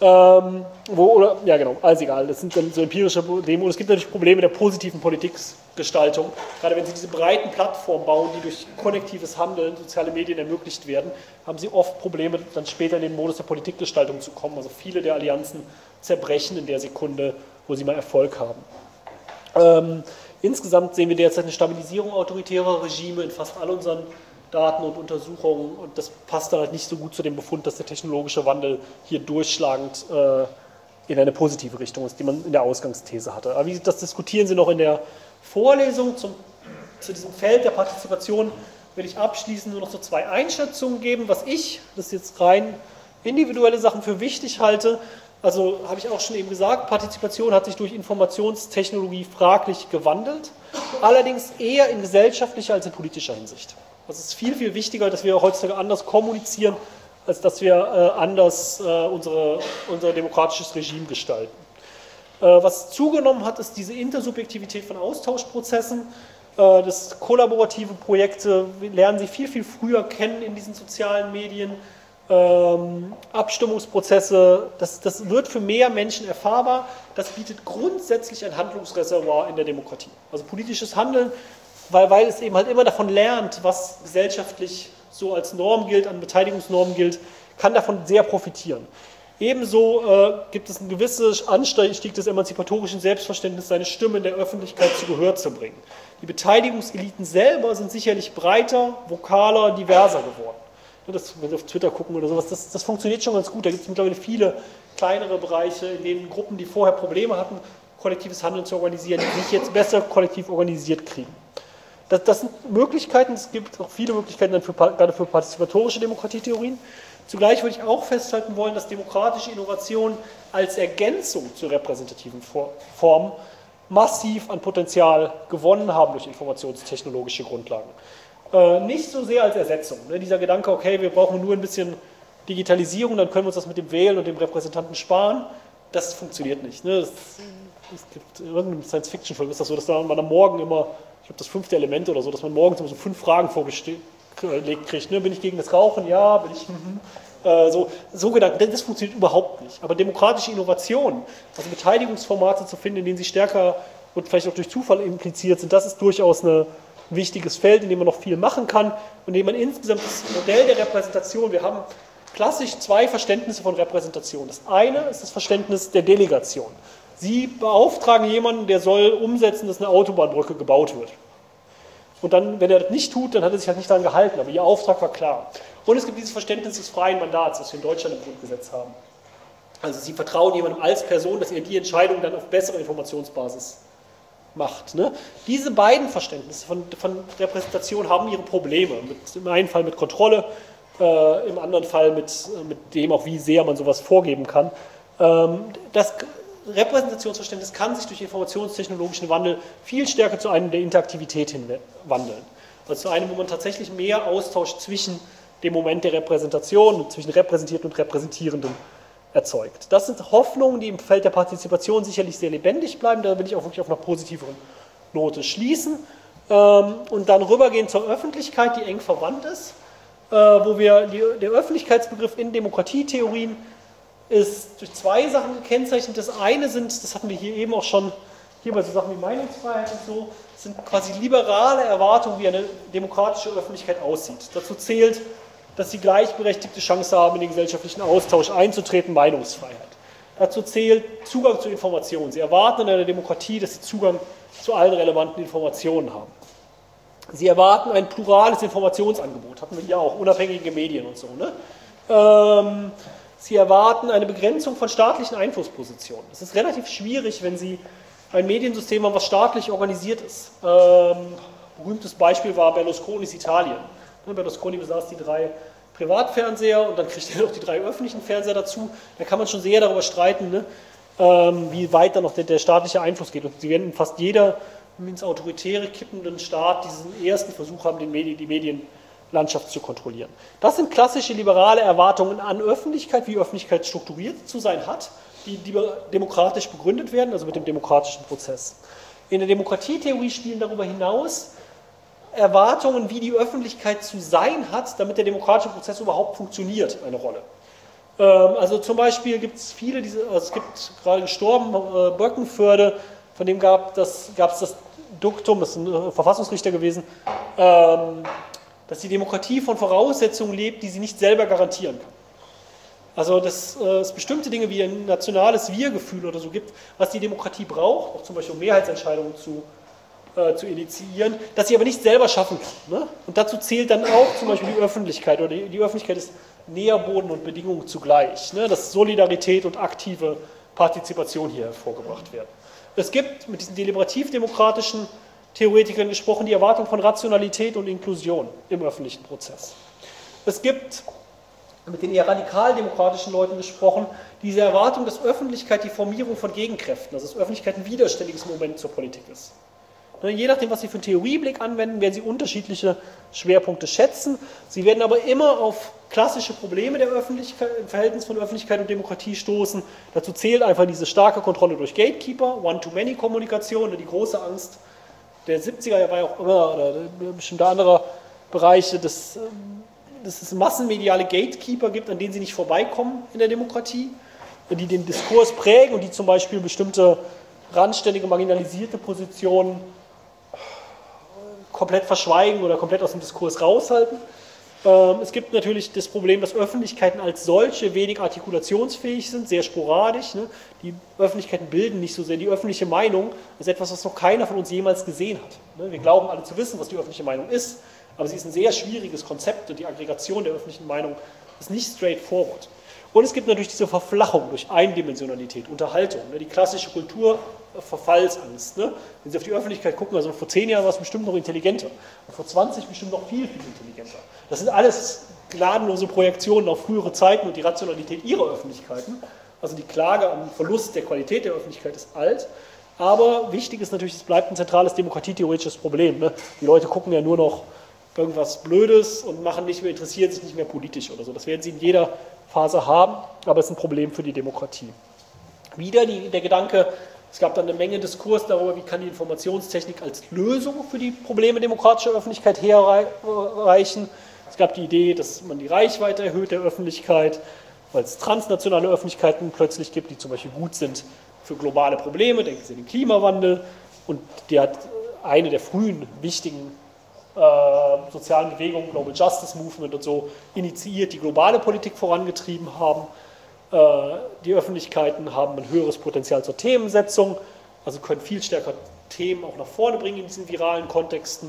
Ja genau, alles egal, das sind dann so empirische Probleme und es gibt natürlich Probleme der positiven Politikgestaltung, gerade wenn Sie diese breiten Plattformen bauen, die durch konnektives Handeln, soziale Medien ermöglicht werden, haben Sie oft Probleme, dann später in den Modus der Politikgestaltung zu kommen, also viele der Allianzen zerbrechen in der Sekunde, wo sie mal Erfolg haben. Insgesamt sehen wir derzeit eine Stabilisierung autoritärer Regime in fast all unseren Daten und Untersuchungen und das passt dann halt nicht so gut zu dem Befund, dass der technologische Wandel hier durchschlagend in eine positive Richtung ist, die man in der Ausgangsthese hatte. Aber das diskutieren Sie noch in der Vorlesung. Zu diesem Feld der Partizipation will ich abschließend nur noch so 2 Einschätzungen geben, was ich, das ist jetzt rein individuelle Sachen, für wichtig halte. Also habe ich auch schon eben gesagt, Partizipation hat sich durch Informationstechnologie fraglich gewandelt, allerdings eher in gesellschaftlicher als in politischer Hinsicht. Also es ist viel, viel wichtiger, dass wir heutzutage anders kommunizieren, als dass wir anders unser demokratisches Regime gestalten. Was zugenommen hat, ist diese Intersubjektivität von Austauschprozessen. Das kollaborative Projekte lernen Sie viel, viel früher kennen in diesen sozialen Medien. Abstimmungsprozesse, das wird für mehr Menschen erfahrbar. Das bietet grundsätzlich ein Handlungsreservoir in der Demokratie. Also politisches Handeln, weil es eben halt immer davon lernt, was gesellschaftlich so als Norm gilt, an Beteiligungsnormen gilt, kann davon sehr profitieren. Ebenso gibt es einen gewissen Anstieg des emanzipatorischen Selbstverständnisses, seine Stimme in der Öffentlichkeit zu Gehör zu bringen. Die Beteiligungseliten selber sind sicherlich breiter, vokaler, diverser geworden. Wenn Sie auf Twitter gucken oder sowas, das funktioniert schon ganz gut. Da gibt es mittlerweile viele kleinere Bereiche, in denen Gruppen, die vorher Probleme hatten, kollektives Handeln zu organisieren, die sich jetzt besser kollektiv organisiert kriegen. Das sind Möglichkeiten, es gibt auch viele Möglichkeiten dann gerade für partizipatorische Demokratietheorien. Zugleich würde ich auch festhalten wollen, dass demokratische Innovationen als Ergänzung zu repräsentativen Formen massiv an Potenzial gewonnen haben durch informationstechnologische Grundlagen. Nicht so sehr als Ersetzung. Ne? Dieser Gedanke, okay, wir brauchen nur ein bisschen Digitalisierung, dann können wir uns das mit dem Wählen und dem Repräsentanten sparen, das funktioniert nicht. Ne? Es gibt in irgendeinem Science-Fiction-Film ist das so, dass man am Morgen immer, ich glaube das 5. Element oder so, dass man morgens immer so 5 Fragen vorgelegt kriegt. Ne? Bin ich gegen das Rauchen? Ja. Bin ich... So Gedanken, das funktioniert überhaupt nicht. Aber demokratische Innovationen, also Beteiligungsformate zu finden, in denen sie stärker und vielleicht auch durch Zufall impliziert sind, das ist durchaus ein wichtiges Feld, in dem man noch viel machen kann und in dem man insgesamt das Modell der Repräsentation, wir haben klassisch 2 Verständnisse von Repräsentation. Das eine ist das Verständnis der Delegation. Sie beauftragen jemanden, der soll umsetzen, dass eine Autobahnbrücke gebaut wird. Und dann, wenn er das nicht tut, dann hat er sich halt nicht daran gehalten, aber Ihr Auftrag war klar. Und es gibt dieses Verständnis des freien Mandats, das wir in Deutschland im Grundgesetz haben. Also Sie vertrauen jemandem als Person, dass er die Entscheidung dann auf bessere Informationsbasis macht. Ne? Diese beiden Verständnisse von Repräsentation haben ihre Probleme. Im einen Fall mit Kontrolle, im anderen Fall mit dem auch, wie sehr man sowas vorgeben kann. Das Repräsentationsverständnis kann sich durch informationstechnologischen Wandel viel stärker zu einem der Interaktivität hin wandeln. Also zu einem, wo man tatsächlich mehr Austausch zwischen dem Moment der Repräsentation und zwischen Repräsentierten und Repräsentierenden erzeugt. Das sind Hoffnungen, die im Feld der Partizipation sicherlich sehr lebendig bleiben. Da will ich auch wirklich auf einer positiveren Note schließen. Und dann rübergehen zur Öffentlichkeit, die eng verwandt ist, wo wir der Öffentlichkeitsbegriff in Demokratietheorien ist durch 2 Sachen gekennzeichnet. Das eine sind, das hatten wir hier eben auch schon, hier bei so Sachen wie Meinungsfreiheit und so, sind quasi liberale Erwartungen, wie eine demokratische Öffentlichkeit aussieht. Dazu zählt, dass sie gleichberechtigte Chance haben, in den gesellschaftlichen Austausch einzutreten, Meinungsfreiheit. Dazu zählt Zugang zu Informationen. Sie erwarten in einer Demokratie, dass sie Zugang zu allen relevanten Informationen haben. Sie erwarten ein plurales Informationsangebot, hatten wir hier auch, unabhängige Medien und so. Ne? Sie erwarten eine Begrenzung von staatlichen Einflusspositionen. Es ist relativ schwierig, wenn Sie ein Mediensystem haben, was staatlich organisiert ist. Berühmtes Beispiel war Berlusconis Italien. Berlusconi besaß die 3 Privatfernseher und dann kriegt er noch die 3 öffentlichen Fernseher dazu. Da kann man schon sehr darüber streiten, ne? Wie weit dann noch der staatliche Einfluss geht. Und Sie werden in fast jeder ins Autoritäre kippenden Staat diesen ersten Versuch haben, die Medienlandschaft zu kontrollieren. Das sind klassische liberale Erwartungen an Öffentlichkeit, wie Öffentlichkeit strukturiert zu sein hat, die demokratisch begründet werden, also mit dem demokratischen Prozess. In der Demokratietheorie spielen darüber hinaus Erwartungen, wie die Öffentlichkeit zu sein hat, damit der demokratische Prozess überhaupt funktioniert, eine Rolle. Also zum Beispiel gibt es viele, es gibt gerade gestorben, Böckenförde, von dem gab es das Duktum, das ist ein Verfassungsrichter gewesen, dass die Demokratie von Voraussetzungen lebt, die sie nicht selber garantieren kann. Also dass es bestimmte Dinge wie ein nationales Wir-Gefühl oder so gibt, was die Demokratie braucht, auch zum Beispiel um Mehrheitsentscheidungen zu initiieren, das sie aber nicht selber schaffen kann. Ne? Und dazu zählt dann auch zum Beispiel die Öffentlichkeit, oder die Öffentlichkeit ist Nährboden und Bedingung zugleich, ne? Dass Solidarität und aktive Partizipation hier hervorgebracht werden. Es gibt mit diesen deliberativ-demokratischen Theoretikern gesprochen die Erwartung von Rationalität und Inklusion im öffentlichen Prozess. Es gibt mit den eher radikal-demokratischen Leuten gesprochen, diese Erwartung, dass Öffentlichkeit die Formierung von Gegenkräften, also dass Öffentlichkeit ein widerständiges Moment zur Politik ist. Je nachdem, was Sie für einen Theorieblick anwenden, werden Sie unterschiedliche Schwerpunkte schätzen. Sie werden aber immer auf klassische Probleme der Öffentlichkeit, im Verhältnis von Öffentlichkeit und Demokratie stoßen. Dazu zählt einfach diese starke Kontrolle durch Gatekeeper, One-to-Many-Kommunikation, die große Angst der 70er, war ja auch immer, oder bestimmte andere Bereiche, dass es massenmediale Gatekeeper gibt, an denen Sie nicht vorbeikommen in der Demokratie, die den Diskurs prägen und die zum Beispiel bestimmte randständige, marginalisierte Positionen komplett verschweigen oder komplett aus dem Diskurs raushalten. Es gibt natürlich das Problem, dass Öffentlichkeiten als solche wenig artikulationsfähig sind, sehr sporadisch. Ne? Die Öffentlichkeiten bilden nicht so sehr. Die öffentliche Meinung ist etwas, was noch keiner von uns jemals gesehen hat. Ne? Wir glauben alle zu wissen, was die öffentliche Meinung ist, aber sie ist ein sehr schwieriges Konzept und die Aggregation der öffentlichen Meinung ist nicht straightforward. Und es gibt natürlich diese Verflachung durch Eindimensionalität, Unterhaltung, ne? Die klassische Kulturverfallsangst. Ne? Wenn Sie auf die Öffentlichkeit gucken, also vor 10 Jahren war es bestimmt noch intelligenter und vor 20 bestimmt noch viel, viel intelligenter. Das sind alles gnadenlose Projektionen auf frühere Zeiten und die Rationalität ihrer Öffentlichkeiten. Also die Klage am Verlust der Qualität der Öffentlichkeit ist alt. Aber wichtig ist natürlich, es bleibt ein zentrales demokratietheoretisches Problem. Ne? Die Leute gucken ja nur noch irgendwas Blödes und interessieren sich nicht mehr politisch oder so. Das werden sie in jeder Phase haben, aber es ist ein Problem für die Demokratie. Wieder der Gedanke, es gab dann eine Menge Diskurs darüber, wie kann die Informationstechnik als Lösung für die Probleme demokratischer Öffentlichkeit herreichen. Es gab die Idee, dass man die Reichweite erhöht der Öffentlichkeit, weil es transnationale Öffentlichkeiten plötzlich gibt, die zum Beispiel gut sind für globale Probleme, denken Sie an den Klimawandel, und die hat eine der frühen wichtigen sozialen Bewegungen, Global Justice Movement und so, initiiert, die globale Politik vorangetrieben haben. Die Öffentlichkeiten haben ein höheres Potenzial zur Themensetzung, also können viel stärker Themen auch nach vorne bringen in diesen viralen Kontexten.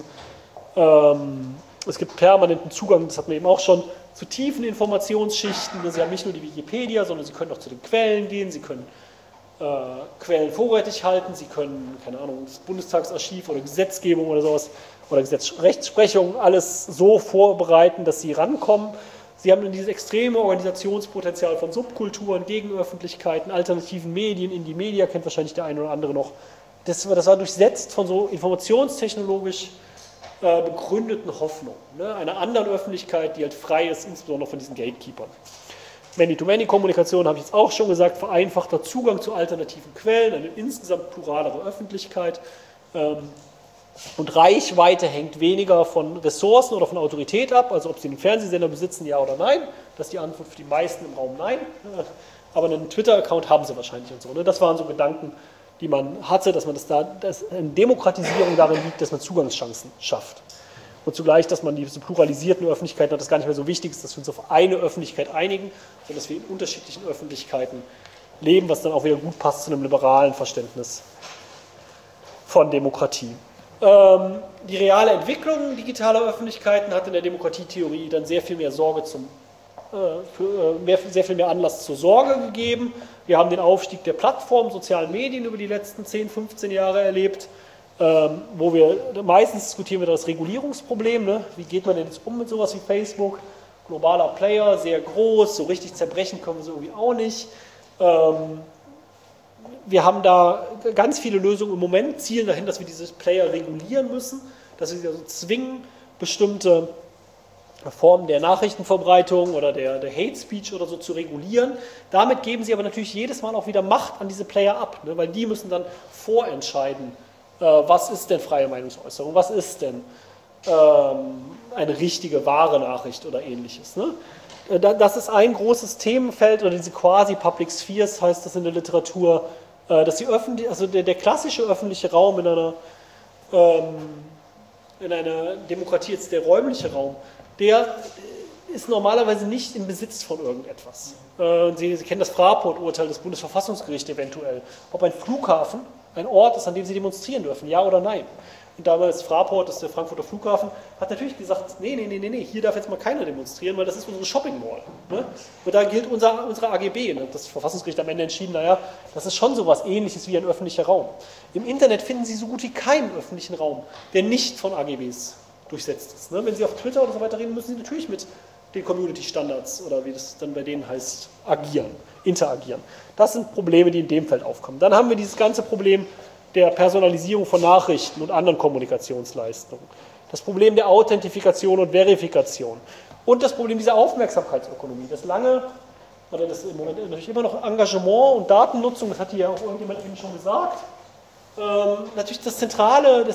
Es gibt permanenten Zugang, das hatten wir eben auch schon, zu tiefen Informationsschichten. Sie haben nicht nur die Wikipedia, sondern Sie können auch zu den Quellen gehen, Sie können Quellen vorrätig halten, Sie können, keine Ahnung, das Bundestagsarchiv oder Gesetzgebung oder sowas oder Rechtsprechung alles so vorbereiten, dass Sie rankommen. Sie haben dann dieses extreme Organisationspotenzial von Subkulturen, Gegenöffentlichkeiten, alternativen Medien, Indie-Media kennt wahrscheinlich der eine oder andere noch. Das war durchsetzt von so informationstechnologisch begründeten Hoffnungen, ne? Einer anderen Öffentlichkeit, die halt frei ist, insbesondere von diesen Gatekeepern. Many-to-Many-Kommunikation, habe ich jetzt auch schon gesagt, vereinfachter Zugang zu alternativen Quellen, eine insgesamt pluralere Öffentlichkeit. Und Reichweite hängt weniger von Ressourcen oder von Autorität ab, also ob Sie einen Fernsehsender besitzen, ja oder nein. Das ist die Antwort für die meisten im Raum nein. Aber einen Twitter-Account haben Sie wahrscheinlich und so. Ne? Das waren so Gedanken, die man hatte, dass eine Demokratisierung darin liegt, dass man Zugangschancen schafft. Und zugleich, dass man diese pluralisierten Öffentlichkeiten hat, das gar nicht mehr so wichtig ist, dass wir uns auf eine Öffentlichkeit einigen, sondern dass wir in unterschiedlichen Öffentlichkeiten leben, was dann auch wieder gut passt zu einem liberalen Verständnis von Demokratie. Die reale Entwicklung digitaler Öffentlichkeiten hat in der Demokratietheorie dann sehr viel mehr sehr viel mehr Anlass zur Sorge gegeben. Wir haben den Aufstieg der Plattformen, sozialen Medien über die letzten 10, 15 Jahre erlebt, wo wir meistens diskutieren das Regulierungsproblem. Ne? Wie geht man denn jetzt um mit sowas wie Facebook? Globaler Player, sehr groß, so richtig zerbrechen können wir so irgendwie auch nicht. Wir haben da ganz viele Lösungen im Moment, zielen dahin, dass wir diese Player regulieren müssen, dass wir sie also zwingen, bestimmte Formen der Nachrichtenverbreitung oder der Hate Speech oder so zu regulieren. Damit geben sie aber natürlich jedes Mal auch wieder Macht an diese Player ab, ne? Weil die müssen dann vorentscheiden, was ist denn freie Meinungsäußerung, was ist denn eine richtige, wahre Nachricht oder ähnliches. Ne? Das ist ein großes Themenfeld, oder diese quasi-Public Spheres heißt das in der Literatur, dass also der klassische öffentliche Raum in einer Demokratie, jetzt der räumliche Raum, der ist normalerweise nicht im Besitz von irgendetwas. Sie kennen das Fraport-Urteil des Bundesverfassungsgerichts eventuell. Ob ein Flughafen ein Ort ist, an dem Sie demonstrieren dürfen, ja oder nein. Und damals Fraport, das ist der Frankfurter Flughafen, hat natürlich gesagt, nee, hier darf jetzt mal keiner demonstrieren, weil das ist unsere Shopping Mall. Ne? Und da gilt unsere AGB. Ne? Das Verfassungsgericht am Ende entschieden, naja, das ist schon so was Ähnliches wie ein öffentlicher Raum. Im Internet finden Sie so gut wie keinen öffentlichen Raum, der nicht von AGBs durchsetzt ist. Ne? Wenn Sie auf Twitter oder so weiter reden, müssen Sie natürlich mit den Community-Standards oder wie das dann bei denen heißt, interagieren. Das sind Probleme, die in dem Feld aufkommen. Dann haben wir dieses ganze Problem der Personalisierung von Nachrichten und anderen Kommunikationsleistungen. Das Problem der Authentifikation und Verifikation. Und das Problem dieser Aufmerksamkeitsökonomie. Das im Moment natürlich immer noch Engagement und Datennutzung, das hat hier ja auch irgendjemand eben schon gesagt. Natürlich das zentrale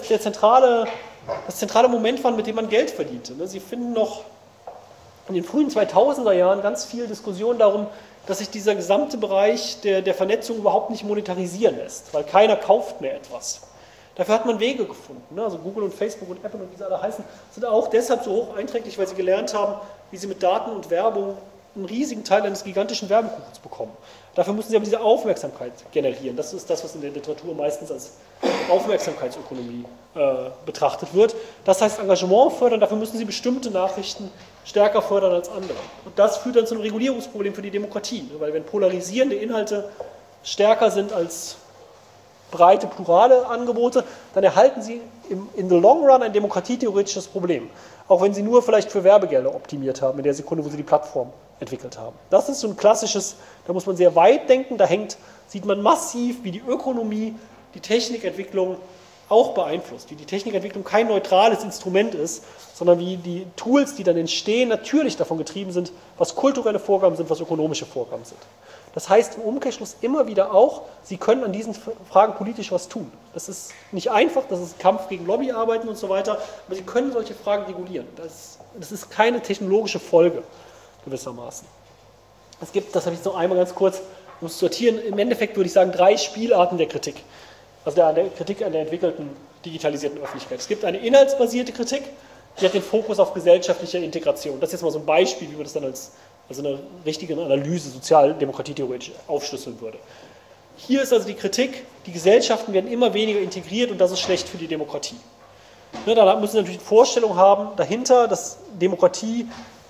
Moment war, mit dem man Geld verdiente. Sie finden noch in den frühen 2000er Jahren ganz viel Diskussion darum, dass sich dieser gesamte Bereich der Vernetzung überhaupt nicht monetarisieren lässt, weil keiner kauft mehr etwas. Dafür hat man Wege gefunden. Also Google und Facebook und Apple und wie sie alle heißen, sind auch deshalb so hoch einträglich, weil sie gelernt haben, wie sie mit Daten und Werbung einen riesigen Teil eines gigantischen Werbekuchens bekommen. Dafür müssen sie aber diese Aufmerksamkeit generieren. Das ist das, was in der Literatur meistens als Aufmerksamkeitsökonomie betrachtet wird. Das heißt Engagement fördern, dafür müssen sie bestimmte Nachrichten stärker fördern als andere. Und das führt dann zu einem Regulierungsproblem für die Demokratie. Weil wenn polarisierende Inhalte stärker sind als breite, plurale Angebote, dann erhalten sie in the long run ein demokratietheoretisches Problem. Auch wenn sie nur vielleicht für Werbegelder optimiert haben, in der Sekunde, wo sie die Plattform entwickelt haben. Das ist so ein klassisches, da muss man sehr weit denken, sieht man massiv, wie die Ökonomie die Technikentwicklung auch beeinflusst, wie die Technikentwicklung kein neutrales Instrument ist, sondern wie die Tools, die dann entstehen, natürlich davon getrieben sind, was kulturelle Vorgaben sind, was ökonomische Vorgaben sind. Das heißt im Umkehrschluss immer wieder auch, Sie können an diesen Fragen politisch was tun. Das ist nicht einfach, das ist Kampf gegen Lobbyarbeiten und so weiter, aber Sie können solche Fragen regulieren. Das ist keine technologische Folge gewissermaßen. Es gibt, das habe ich jetzt noch einmal ganz kurz, um es zu sortieren, im Endeffekt würde ich sagen 3 Spielarten der Kritik. Also der Kritik an der entwickelten, digitalisierten Öffentlichkeit. Es gibt eine inhaltsbasierte Kritik, die hat den Fokus auf gesellschaftlicher Integration. Das ist jetzt mal so ein Beispiel, wie man das dann als eine richtige Analyse, sozialdemokratietheoretisch aufschlüsseln würde. Hier ist also die Kritik, die Gesellschaften werden immer weniger integriert und das ist schlecht für die Demokratie. Da müssen Sie natürlich eine Vorstellung haben dahinter, dass Demokratie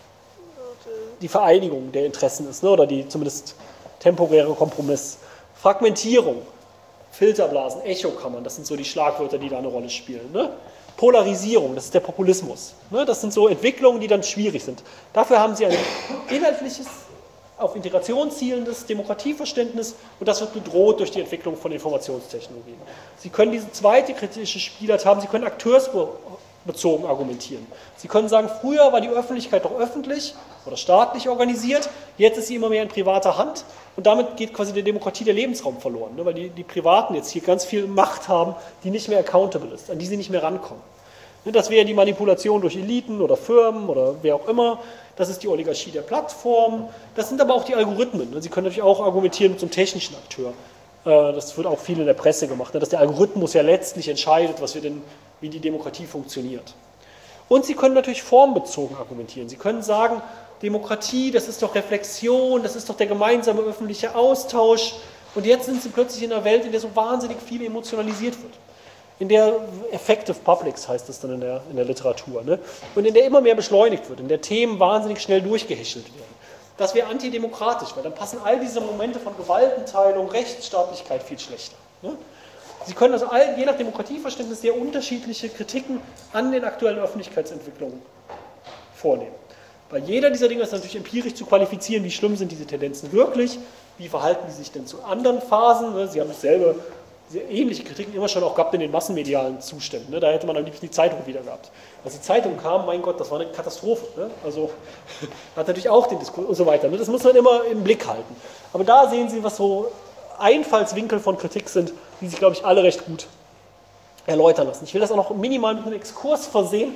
die Vereinigung der Interessen ist, oder die zumindest temporäre Kompromiss. Fragmentierung, Filterblasen, Echokammern, das sind so die Schlagwörter, die da eine Rolle spielen. Polarisierung, das ist der Populismus. Das sind so Entwicklungen, die dann schwierig sind. Dafür haben Sie ein inhaltliches, auf Integration zielendes Demokratieverständnis und das wird bedroht durch die Entwicklung von Informationstechnologien. Sie können diese zweite kritische Spielart haben, Sie können akteursbezogen argumentieren. Sie können sagen, früher war die Öffentlichkeit doch öffentlich oder staatlich organisiert, jetzt ist sie immer mehr in privater Hand und damit geht quasi der Demokratie der Lebensraum verloren, weil die Privaten jetzt hier ganz viel Macht haben, die nicht mehr accountable ist, an die sie nicht mehr rankommen. Das wäre die Manipulation durch Eliten oder Firmen oder wer auch immer, das ist die Oligarchie der Plattformen, das sind aber auch die Algorithmen. Sie können natürlich auch argumentieren mit so einem technischen Akteur. Das wird auch viel in der Presse gemacht, dass der Algorithmus ja letztlich entscheidet, wie die Demokratie funktioniert. Und Sie können natürlich formbezogen argumentieren. Sie können sagen, Demokratie, das ist doch Reflexion, das ist doch der gemeinsame öffentliche Austausch. Und jetzt sind Sie plötzlich in einer Welt, in der so wahnsinnig viel emotionalisiert wird. In der Effective Publics heißt es dann in der Literatur. Und in der immer mehr beschleunigt wird, in der Themen wahnsinnig schnell durchgehäschelt werden. Das wäre antidemokratisch, weil dann passen all diese Momente von Gewaltenteilung, Rechtsstaatlichkeit viel schlechter. Sie können also je nach Demokratieverständnis sehr unterschiedliche Kritiken an den aktuellen Öffentlichkeitsentwicklungen vornehmen. Bei jeder dieser Dinge ist natürlich empirisch zu qualifizieren, wie schlimm sind diese Tendenzen wirklich, wie verhalten die sich denn zu anderen Phasen. Sie haben dasselbe, sehr ähnliche Kritiken immer schon auch gehabt in den massenmedialen Zuständen. Da hätte man am liebsten die Zeitung wieder gehabt. Als die Zeitung kam, mein Gott, das war eine Katastrophe. Also hat natürlich auch den Diskurs und so weiter. Das muss man immer im Blick halten. Aber da sehen Sie, was so Einfallswinkel von Kritik sind, die sich, glaube ich, alle recht gut erläutern lassen. Ich will das auch noch minimal mit einem Exkurs versehen,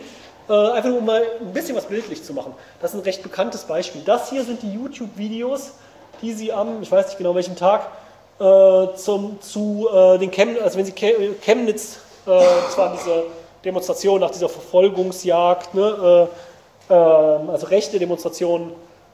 einfach nur um mal ein bisschen was bildlich zu machen. Das ist ein recht bekanntes Beispiel. Das hier sind die YouTube-Videos, die Sie am, ich weiß nicht genau welchem Tag, wenn Sie Chemnitz, das war diese Demonstration nach dieser Verfolgungsjagd, ne, also rechte Demonstrationen,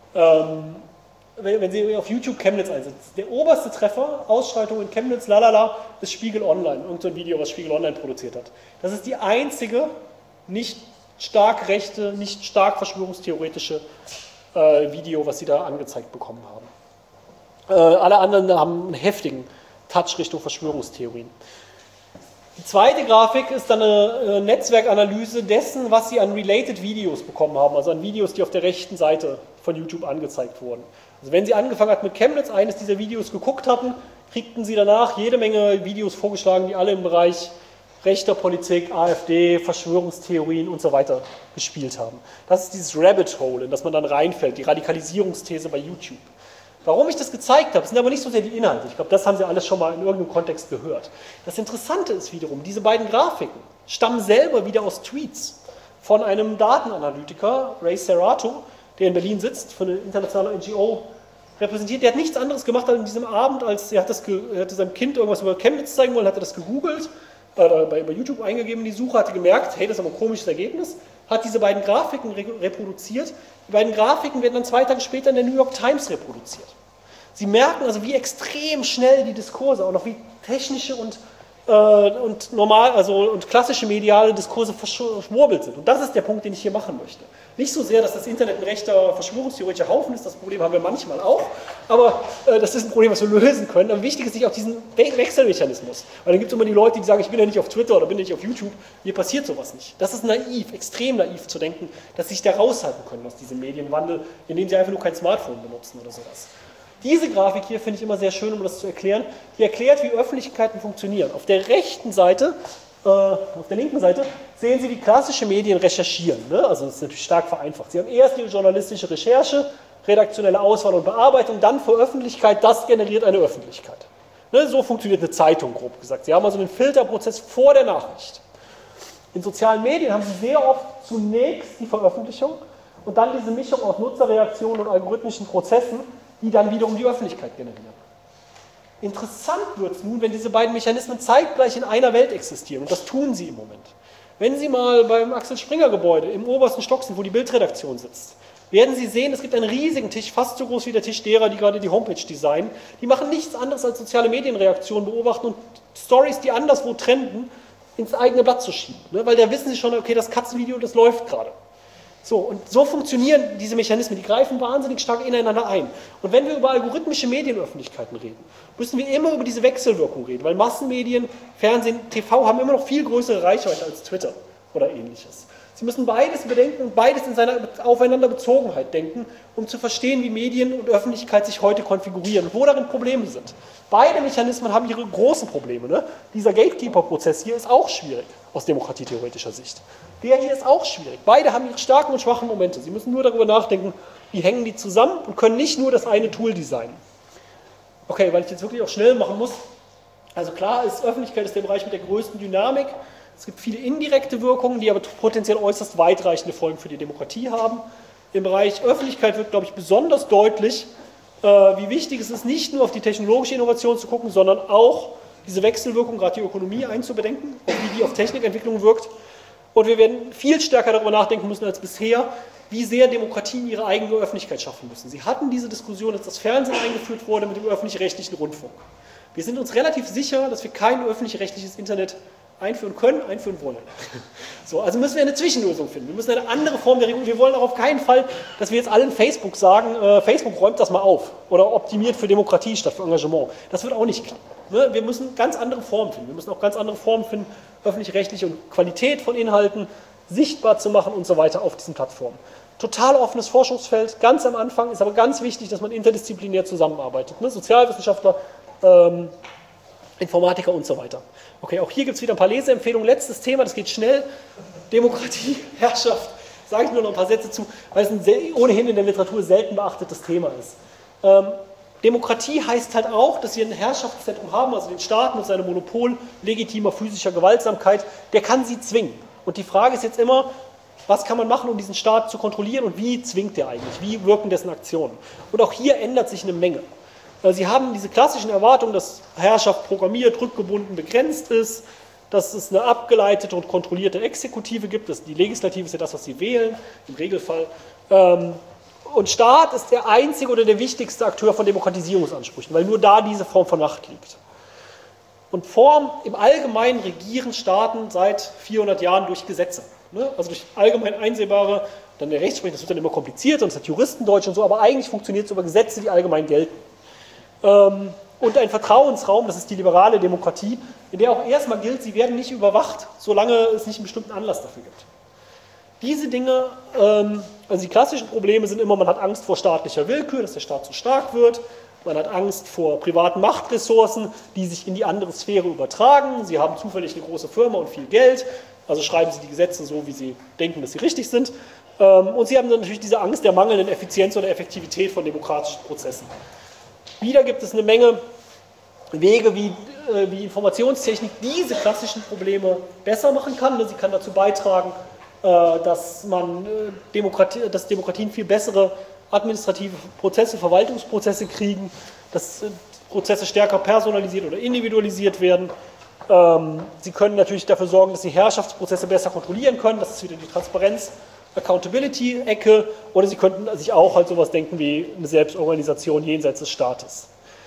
wenn Sie auf YouTube Chemnitz einsetzen. Der oberste Treffer, Ausschreitung in Chemnitz, lalala, ist Spiegel Online, irgendein Video, was Spiegel Online produziert hat. Das ist die einzige nicht stark rechte, nicht stark verschwörungstheoretische Video, was Sie da angezeigt bekommen haben. Alle anderen haben einen heftigen Touch Richtung Verschwörungstheorien. Die zweite Grafik ist dann eine Netzwerkanalyse dessen, was Sie an Related Videos bekommen haben, also an Videos, die auf der rechten Seite von YouTube angezeigt wurden. Also wenn Sie angefangen hatten mit Chemnitz, eines dieser Videos geguckt hatten, kriegten Sie danach jede Menge Videos vorgeschlagen, die alle im Bereich rechter Politik, AfD, Verschwörungstheorien und so weiter gespielt haben. Das ist dieses Rabbit Hole, in das man dann reinfällt, die Radikalisierungsthese bei YouTube. Warum ich das gezeigt habe, sind aber nicht so sehr die Inhalte. Ich glaube, das haben Sie alles schon mal in irgendeinem Kontext gehört. Das Interessante ist wiederum, diese beiden Grafiken stammen selber wieder aus Tweets von einem Datenanalytiker, Ray Serrato, der in Berlin sitzt, von einer internationalen NGO repräsentiert. Der hat nichts anderes gemacht an diesem Abend, als er hatte seinem Kind irgendwas über Chemnitz zeigen wollen, hat er das gegoogelt, bei YouTube eingegeben in die Suche, hatte gemerkt, hey, das ist aber ein komisches Ergebnis, hat diese beiden Grafiken reproduziert. Die beiden Grafiken werden dann 2 Tage später in der New York Times reproduziert. Sie merken also, wie extrem schnell die Diskurse, auch noch wie technische und klassische mediale Diskurse verschwurbelt sind. Und das ist der Punkt, den ich hier machen möchte. Nicht so sehr, dass das Internet ein rechter verschwörungstheoretischer Haufen ist, das Problem haben wir manchmal auch, aber das ist ein Problem, was wir lösen können. Aber wichtig ist nicht auch diesen Wechselmechanismus. Weil dann gibt es immer die Leute, die sagen, ich bin ja nicht auf Twitter oder bin ja nicht auf YouTube, mir passiert sowas nicht. Das ist naiv, extrem naiv zu denken, dass sie sich da raushalten können aus diesem Medienwandel, indem sie einfach nur kein Smartphone benutzen oder sowas. Diese Grafik hier finde ich immer sehr schön, um das zu erklären. Die erklärt, wie Öffentlichkeiten funktionieren. Auf der rechten Seite, auf der linken Seite, sehen Sie, wie klassische Medien recherchieren. Ne? Also das ist natürlich stark vereinfacht. Sie haben erst Ihre journalistische Recherche, redaktionelle Auswahl und Bearbeitung, dann Veröffentlichkeit, das generiert eine Öffentlichkeit. Ne? So funktioniert eine Zeitung, grob gesagt. Sie haben also einen Filterprozess vor der Nachricht. In sozialen Medien haben Sie sehr oft zunächst die Veröffentlichung und dann diese Mischung aus Nutzerreaktionen und algorithmischen Prozessen, die dann wiederum die Öffentlichkeit generieren. Interessant wird es nun, wenn diese beiden Mechanismen zeitgleich in einer Welt existieren, und das tun sie im Moment. Wenn Sie mal beim Axel-Springer-Gebäude im obersten Stock sind, wo die Bildredaktion sitzt, werden Sie sehen, es gibt einen riesigen Tisch, fast so groß wie der Tisch derer, die gerade die Homepage designen. Die machen nichts anderes als soziale Medienreaktionen beobachten und Stories, die anderswo trenden, ins eigene Blatt zu schieben. Ne? Weil da wissen Sie schon, okay, das Katzenvideo, das läuft gerade. So, und so funktionieren diese Mechanismen, die greifen wahnsinnig stark ineinander ein. Und wenn wir über algorithmische Medienöffentlichkeiten reden, müssen wir immer über diese Wechselwirkung reden, weil Massenmedien, Fernsehen, TV haben immer noch viel größere Reichweite als Twitter oder ähnliches. Sie müssen beides bedenken und beides in seiner Aufeinanderbezogenheit denken, um zu verstehen, wie Medien und Öffentlichkeit sich heute konfigurieren und wo darin Probleme sind. Beide Mechanismen haben ihre großen Probleme. Ne? Dieser Gatekeeper-Prozess hier ist auch schwierig aus demokratietheoretischer Sicht. Der hier ist auch schwierig. Beide haben ihre starken und schwachen Momente. Sie müssen nur darüber nachdenken, wie hängen die zusammen und können nicht nur das eine Tool designen. Okay, weil ich jetzt wirklich auch schnell machen muss. Also klar ist, Öffentlichkeit ist der Bereich mit der größten Dynamik. Es gibt viele indirekte Wirkungen, die aber potenziell äußerst weitreichende Folgen für die Demokratie haben. Im Bereich Öffentlichkeit wird, glaube ich, besonders deutlich, wie wichtig es ist, nicht nur auf die technologische Innovation zu gucken, sondern auch diese Wechselwirkung, gerade die Ökonomie einzubedenken, wie die auf Technikentwicklung wirkt. Und wir werden viel stärker darüber nachdenken müssen als bisher, wie sehr Demokratien ihre eigene Öffentlichkeit schaffen müssen. Sie hatten diese Diskussion, als das Fernsehen eingeführt wurde mit dem öffentlich-rechtlichen Rundfunk. Wir sind uns relativ sicher, dass wir kein öffentlich-rechtliches Internet einführen können, einführen wollen. So, also müssen wir eine Zwischenlösung finden. Wir müssen eine andere Form der Regulierung. Wir wollen auch auf keinen Fall, dass wir jetzt allen Facebook sagen, Facebook räumt das mal auf oder optimiert für Demokratie statt für Engagement. Das wird auch nicht klappen. Ne? Wir müssen ganz andere Formen finden. Wir müssen auch ganz andere Formen finden, öffentlich-rechtliche und Qualität von Inhalten sichtbar zu machen und so weiter auf diesen Plattformen. Total offenes Forschungsfeld, ganz am Anfang, ist aber ganz wichtig, dass man interdisziplinär zusammenarbeitet. Ne? Sozialwissenschaftler, Informatiker und so weiter. Okay, auch hier gibt es wieder ein paar Leseempfehlungen. Letztes Thema, das geht schnell. Demokratie, Herrschaft. Sage ich nur noch ein paar Sätze zu, weil es ein ohnehin in der Literatur selten beachtetes Thema ist. Demokratie heißt halt auch, dass wir ein Herrschaftszentrum haben, also den Staat mit seinem Monopol legitimer physischer Gewaltsamkeit, der kann sie zwingen. Und die Frage ist jetzt immer, Was kann man machen, um diesen Staat zu kontrollieren und wie zwingt er eigentlich? Wie wirken dessen Aktionen? Und auch hier ändert sich eine Menge. Sie haben diese klassischen Erwartungen, dass Herrschaft programmiert, rückgebunden, begrenzt ist, dass es eine abgeleitete und kontrollierte Exekutive gibt. Die Legislative ist ja das, was sie wählen, im Regelfall. Und Staat ist der einzige oder der wichtigste Akteur von Demokratisierungsansprüchen, weil nur da diese Form von Macht liegt. Und im Allgemeinen regieren Staaten seit 400 Jahren durch Gesetze. Also durch allgemein einsehbare, dann der Rechtsprechung, das wird dann immer kompliziert und es hat Juristendeutsch und so, aber eigentlich funktioniert es über Gesetze, die allgemein gelten. Und ein Vertrauensraum, das ist die liberale Demokratie, in der auch erstmal gilt, sie werden nicht überwacht, solange es nicht einen bestimmten Anlass dafür gibt. Diese Dinge, also die klassischen Probleme sind immer, man hat Angst vor staatlicher Willkür, dass der Staat zu stark wird, man hat Angst vor privaten Machtressourcen, die sich in die andere Sphäre übertragen, sie haben zufällig eine große Firma und viel Geld, also schreiben sie die Gesetze so, wie sie denken, dass sie richtig sind. Und sie haben dann natürlich diese Angst der mangelnden Effizienz oder Effektivität von demokratischen Prozessen. Wieder gibt es eine Menge Wege, wie Informationstechnik diese klassischen Probleme besser machen kann. Sie kann dazu beitragen, dass Demokratien viel bessere administrative Prozesse, Verwaltungsprozesse kriegen, dass Prozesse stärker personalisiert oder individualisiert werden. Sie können natürlich dafür sorgen, dass sie Herrschaftsprozesse besser kontrollieren können. Das ist wieder die Transparenz, Accountability-Ecke. Oder sie könnten sich auch halt sowas denken wie eine Selbstorganisation jenseits des Staates.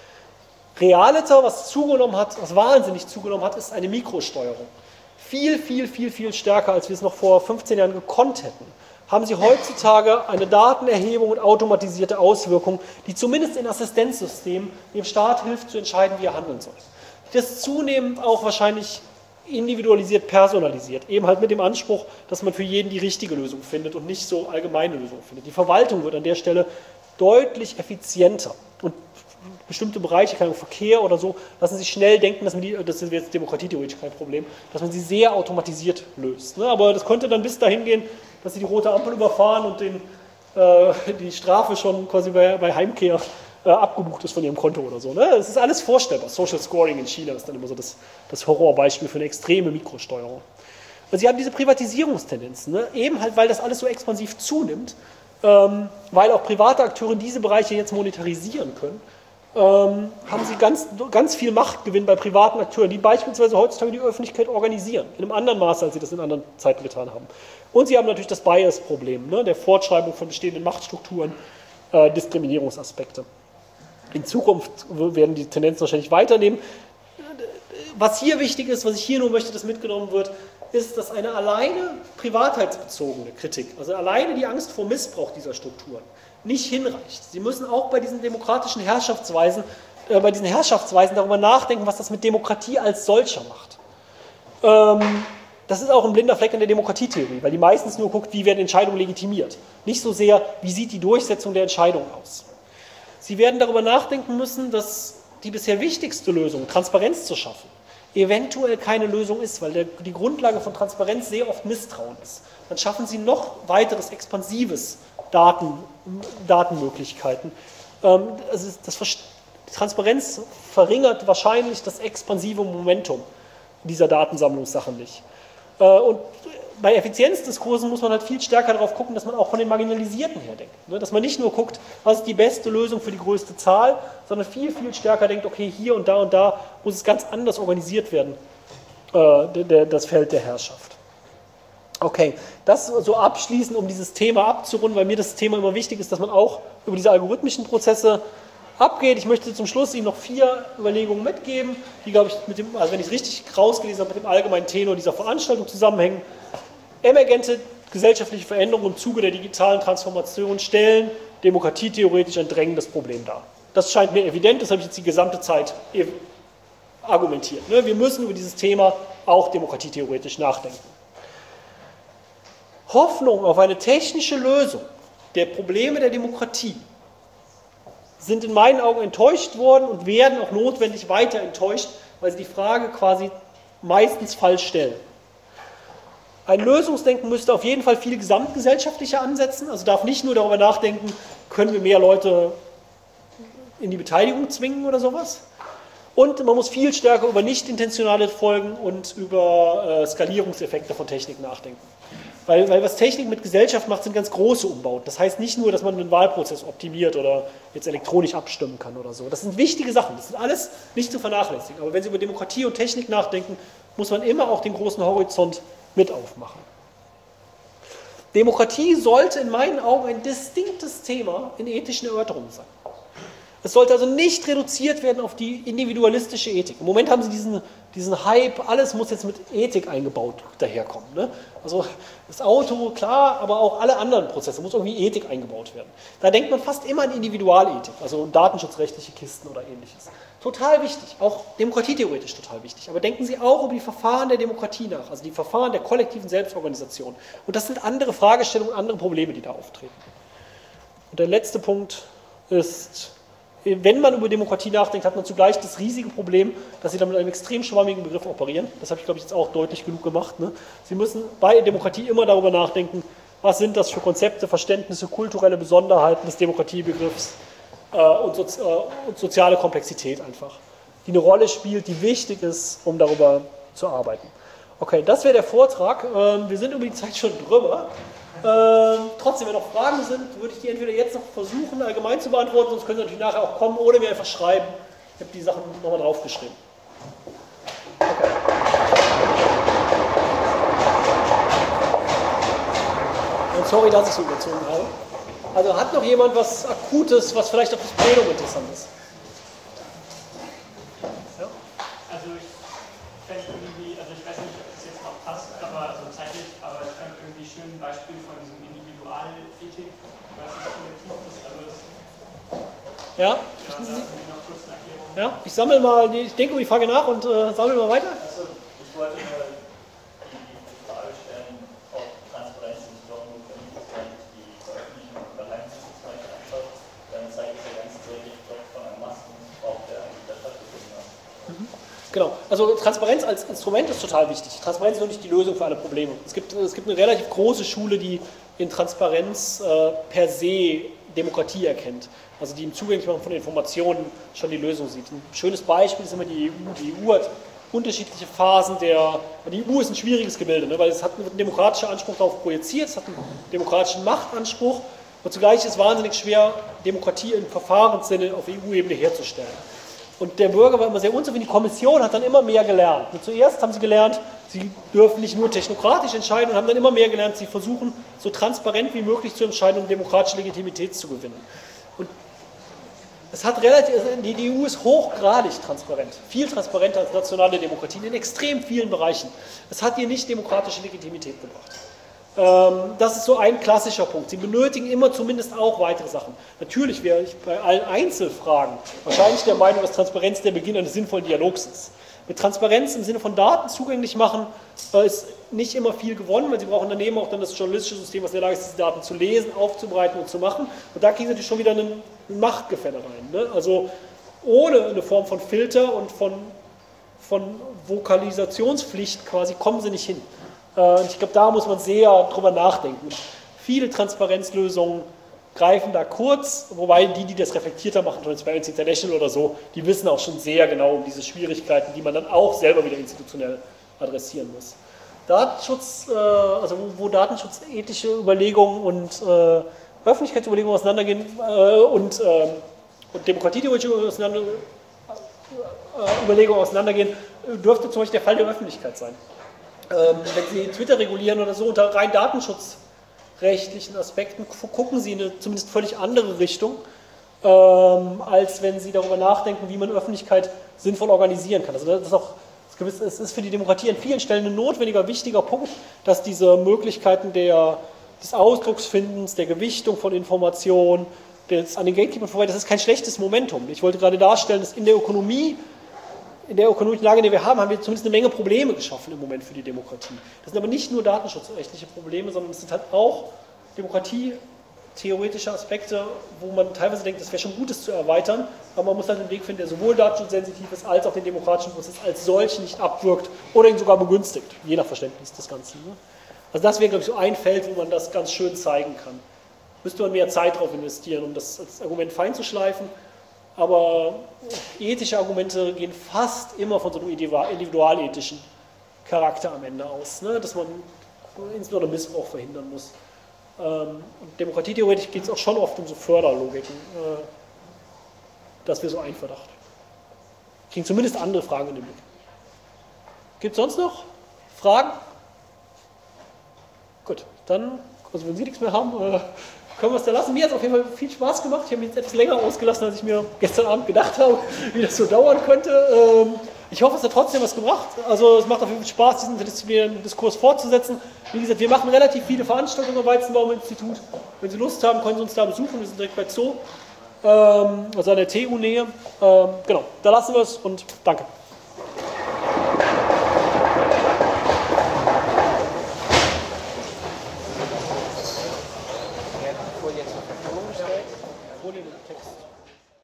Realiter, was zugenommen hat, was wahnsinnig zugenommen hat, ist eine Mikrosteuerung. Viel, viel, viel, viel stärker, als wir es noch vor 15 Jahren gekonnt hätten, haben Sie heutzutage eine Datenerhebung und automatisierte Auswirkung, die zumindest in Assistenzsystemen dem Staat hilft, zu entscheiden, wie er handeln soll. Das zunehmend auch wahrscheinlich individualisiert, personalisiert, eben halt mit dem Anspruch, dass man für jeden die richtige Lösung findet und nicht so allgemeine Lösungen findet. Die Verwaltung wird an der Stelle deutlich effizienter und bestimmte Bereiche, keine Ahnung, Verkehr oder so, lassen sich schnell denken, das ist jetzt demokratietheoretisch kein Problem, dass man sie sehr automatisiert löst. Aber das könnte dann bis dahin gehen, dass sie die rote Ampel überfahren und die Strafe schon quasi bei Heimkehr abgebucht ist von ihrem Konto oder so. Das ist alles vorstellbar. Social Scoring in China ist dann immer so das Horrorbeispiel für eine extreme Mikrosteuerung. Und sie haben diese Privatisierungstendenzen, eben halt, weil das alles so expansiv zunimmt, weil auch private Akteure diese Bereiche jetzt monetarisieren können, haben sie ganz viel Machtgewinn bei privaten Akteuren, die beispielsweise heutzutage die Öffentlichkeit organisieren, in einem anderen Maße, als sie das in anderen Zeiten getan haben. Und sie haben natürlich das Bias-Problem, der Fortschreibung von bestehenden Machtstrukturen, Diskriminierungsaspekte. In Zukunft werden die Tendenzen wahrscheinlich weiternehmen. Was hier wichtig ist, was ich hier nur möchte, dass mitgenommen wird, ist, dass eine alleine privatheitsbezogene Kritik, also alleine die Angst vor Missbrauch dieser Strukturen, nicht hinreicht. Sie müssen auch bei diesen demokratischen Herrschaftsweisen, darüber nachdenken, was das mit Demokratie als solcher macht. Das ist auch ein blinder Fleck in der Demokratietheorie, weil die meistens nur guckt, wie werden Entscheidungen legitimiert. Nicht so sehr, wie sieht die Durchsetzung der Entscheidung aus. Sie werden darüber nachdenken müssen, dass die bisher wichtigste Lösung, Transparenz zu schaffen, eventuell keine Lösung ist, weil die Grundlage von Transparenz sehr oft Misstrauen ist. Dann schaffen Sie noch weiteres expansives Datenmöglichkeiten. Transparenz verringert wahrscheinlich das expansive Momentum dieser Datensammlungssachen nicht. Und bei Effizienzdiskursen muss man halt viel stärker darauf gucken, dass man auch von den Marginalisierten her denkt. Dass man nicht nur guckt, was ist die beste Lösung für die größte Zahl, sondern viel, viel stärker denkt, okay, hier und da muss es ganz anders organisiert werden, das Feld der Herrschaft. Okay, das so abschließend, um dieses Thema abzurunden, weil mir das Thema immer wichtig ist, dass man auch über diese algorithmischen Prozesse abgeht. Ich möchte zum Schluss Ihnen noch 4 Überlegungen mitgeben, die, glaube ich, wenn ich es richtig rausgelesen habe, mit dem allgemeinen Tenor dieser Veranstaltung zusammenhängen. Emergente gesellschaftliche Veränderungen im Zuge der digitalen Transformation stellen demokratietheoretisch ein drängendes Problem dar. Das scheint mir evident, das habe ich jetzt die gesamte Zeit argumentiert. Wir müssen über dieses Thema auch demokratietheoretisch nachdenken. Hoffnung auf eine technische Lösung der Probleme der Demokratie sind in meinen Augen enttäuscht worden und werden auch notwendig weiter enttäuscht, weil sie die Frage quasi meistens falsch stellen. Ein Lösungsdenken müsste auf jeden Fall viel gesamtgesellschaftlicher ansetzen, also darf nicht nur darüber nachdenken, können wir mehr Leute in die Beteiligung zwingen oder sowas. Und man muss viel stärker über nicht intentionale Folgen und über Skalierungseffekte von Technik nachdenken. Weil was Technik mit Gesellschaft macht, sind ganz große Umbauten. Das heißt nicht nur, dass man einen Wahlprozess optimiert oder jetzt elektronisch abstimmen kann oder so. Das sind wichtige Sachen, das sind alles nicht zu vernachlässigen. Aber wenn Sie über Demokratie und Technik nachdenken, muss man immer auch den großen Horizont mit aufmachen. Demokratie sollte in meinen Augen ein distinktes Thema in ethischen Erörterungen sein. Es sollte also nicht reduziert werden auf die individualistische Ethik. Im Moment haben Sie diesen Hype, alles muss jetzt mit Ethik eingebaut daherkommen. Ne? Also das Auto, klar, aber auch alle anderen Prozesse, muss irgendwie Ethik eingebaut werden. Da denkt man fast immer an Individualethik, also datenschutzrechtliche Kisten oder ähnliches. Total wichtig, auch demokratietheoretisch total wichtig. Aber denken Sie auch über die Verfahren der Demokratie nach, also die Verfahren der kollektiven Selbstorganisation. Und das sind andere Fragestellungen, andere Probleme, die da auftreten. Und der letzte Punkt ist, wenn man über Demokratie nachdenkt, hat man zugleich das riesige Problem, dass Sie da mit einem extrem schwammigen Begriff operieren. Das habe ich, glaube ich, jetzt auch deutlich genug gemacht. Ne? Sie müssen bei Demokratie immer darüber nachdenken, was sind das für Konzepte, Verständnisse, kulturelle Besonderheiten des Demokratiebegriffs und soziale Komplexität einfach, die eine Rolle spielt, die wichtig ist, um darüber zu arbeiten. Okay, das wäre der Vortrag. Wir sind über die Zeit schon drüber. Trotzdem, wenn noch Fragen sind, würde ich die entweder jetzt noch versuchen, allgemein zu beantworten, sonst können Sie natürlich nachher auch kommen oder mir einfach schreiben. Ich habe die Sachen nochmal draufgeschrieben. Okay. Und sorry, dass ich so überzogen habe. Also hat noch jemand was Akutes, was vielleicht auch das Plenum interessant ist? Ja? Also ich fände irgendwie, also ich weiß nicht, ob das jetzt noch passt, aber so zeitlich, aber ich fand irgendwie schön ein Beispiel von diesem Individualethik, was nicht kollektiv ist, also das, ja? Da noch kurz eine Erklärung. Ja, ich sammle mal, ich denke über die Frage nach und sammle mal weiter. Also ich wollte nur die Frage stellen, ob Transparenz nicht doch notwendig ist, wenn ich die Veröffentlichung von Geheimnissen zum Beispiel anschaue, dann zeigt es ja ganz deutlich doch von einem Massenmissbrauch, der eigentlich da stattgefunden hat. Genau, also Transparenz als Instrument ist total wichtig. Transparenz ist nur nicht die Lösung für alle Probleme. Es gibt eine relativ große Schule, die in Transparenz per se Demokratie erkennt. Also die im Zugänglichmachen von Informationen schon die Lösung sieht. Ein schönes Beispiel ist immer die EU. Die EU hat unterschiedliche Phasen die EU ist ein schwieriges Gebilde, ne, weil es hat einen demokratischen Anspruch darauf projiziert, es hat einen demokratischen Machtanspruch und zugleich ist es wahnsinnig schwer, Demokratie im Verfahrenssinne auf EU-Ebene herzustellen. Und der Bürger war immer sehr unzufrieden, die Kommission hat dann immer mehr gelernt. Und zuerst haben sie gelernt, sie dürfen nicht nur technokratisch entscheiden und haben dann immer mehr gelernt, sie versuchen so transparent wie möglich zu entscheiden, um demokratische Legitimität zu gewinnen. Und es hat die EU ist hochgradig transparent, viel transparenter als nationale Demokratien in extrem vielen Bereichen. Es hat ihr nicht demokratische Legitimität gebracht. Das ist so ein klassischer Punkt. Sie benötigen immer zumindest auch weitere Sachen. Natürlich wäre ich bei allen Einzelfragen wahrscheinlich der Meinung, dass Transparenz der Beginn eines sinnvollen Dialogs ist. Mit Transparenz im Sinne von Daten zugänglich machen ist nicht immer viel gewonnen, weil Sie brauchen daneben auch dann das journalistische System, was in der Lage ist, diese Daten zu lesen, aufzubereiten und zu machen. Und da kriegen Sie natürlich schon wieder ein Machtgefälle rein. Ne? Also ohne eine Form von Filter und von Vokalisationspflicht quasi kommen Sie nicht hin. Und ich glaube, da muss man sehr drüber nachdenken. Viele Transparenzlösungen greifen da kurz, wobei die das reflektierter machen, Transparency International oder so, die wissen auch schon sehr genau um diese Schwierigkeiten, die man dann auch selber wieder institutionell adressieren muss. Datenschutz, also wo datenschutzethische Überlegungen und Öffentlichkeitsüberlegungen auseinandergehen und demokratietheoretische Überlegungen auseinandergehen, dürfte zum Beispiel der Fall der Öffentlichkeit sein. Wenn Sie Twitter regulieren oder so unter rein datenschutzrechtlichen Aspekten, gucken Sie in eine zumindest völlig andere Richtung, als wenn Sie darüber nachdenken, wie man Öffentlichkeit sinnvoll organisieren kann. Also das ist auch, es ist für die Demokratie an vielen Stellen ein notwendiger, wichtiger Punkt, dass diese Möglichkeiten des Ausdrucksfindens, der Gewichtung von Informationen, an den Gatekeepern vorbei, das ist kein schlechtes Momentum. Ich wollte gerade darstellen, dass in der ökonomischen Lage, in der wir haben wir zumindest eine Menge Probleme geschaffen im Moment für die Demokratie. Das sind aber nicht nur datenschutzrechtliche Probleme, sondern es sind halt auch demokratietheoretische Aspekte, wo man teilweise denkt, es wäre schon gut, es zu erweitern, aber man muss halt einen Weg finden, der sowohl datenschutzsensitiv ist, als auch den demokratischen Prozess als solch nicht abwirkt oder ihn sogar begünstigt, je nach Verständnis des Ganzen. Ne? Also das wäre, glaube ich, so ein Feld, wo man das ganz schön zeigen kann. Müsste man mehr Zeit darauf investieren, um das als Argument fein zu schleifen. Aber ethische Argumente gehen fast immer von so einem individualethischen Charakter am Ende aus. Ne? Dass man insbesondere Missbrauch verhindern muss. Und demokratietheoretisch geht es auch schon oft um so Förderlogiken. Das wäre so ein Verdacht. Kriegen zumindest andere Fragen in den Blick. Gibt es sonst noch Fragen? Gut, dann, also wenn Sie nichts mehr haben, können wir es da lassen. Mir hat es auf jeden Fall viel Spaß gemacht. Ich habe mich jetzt etwas länger ausgelassen, als ich mir gestern Abend gedacht habe, wie das so dauern könnte. Ich hoffe, es hat trotzdem was gebracht. Also es macht auf jeden Fall Spaß, diesen interdisziplinären Diskurs fortzusetzen. Wie gesagt, wir machen relativ viele Veranstaltungen am Weizenbaum-Institut. Wenn Sie Lust haben, können Sie uns da besuchen. Wir sind direkt bei Zoo, also an der TU-Nähe. Genau, da lassen wir es und danke. Folie zur Verfügung gestellt. Folie mit Text.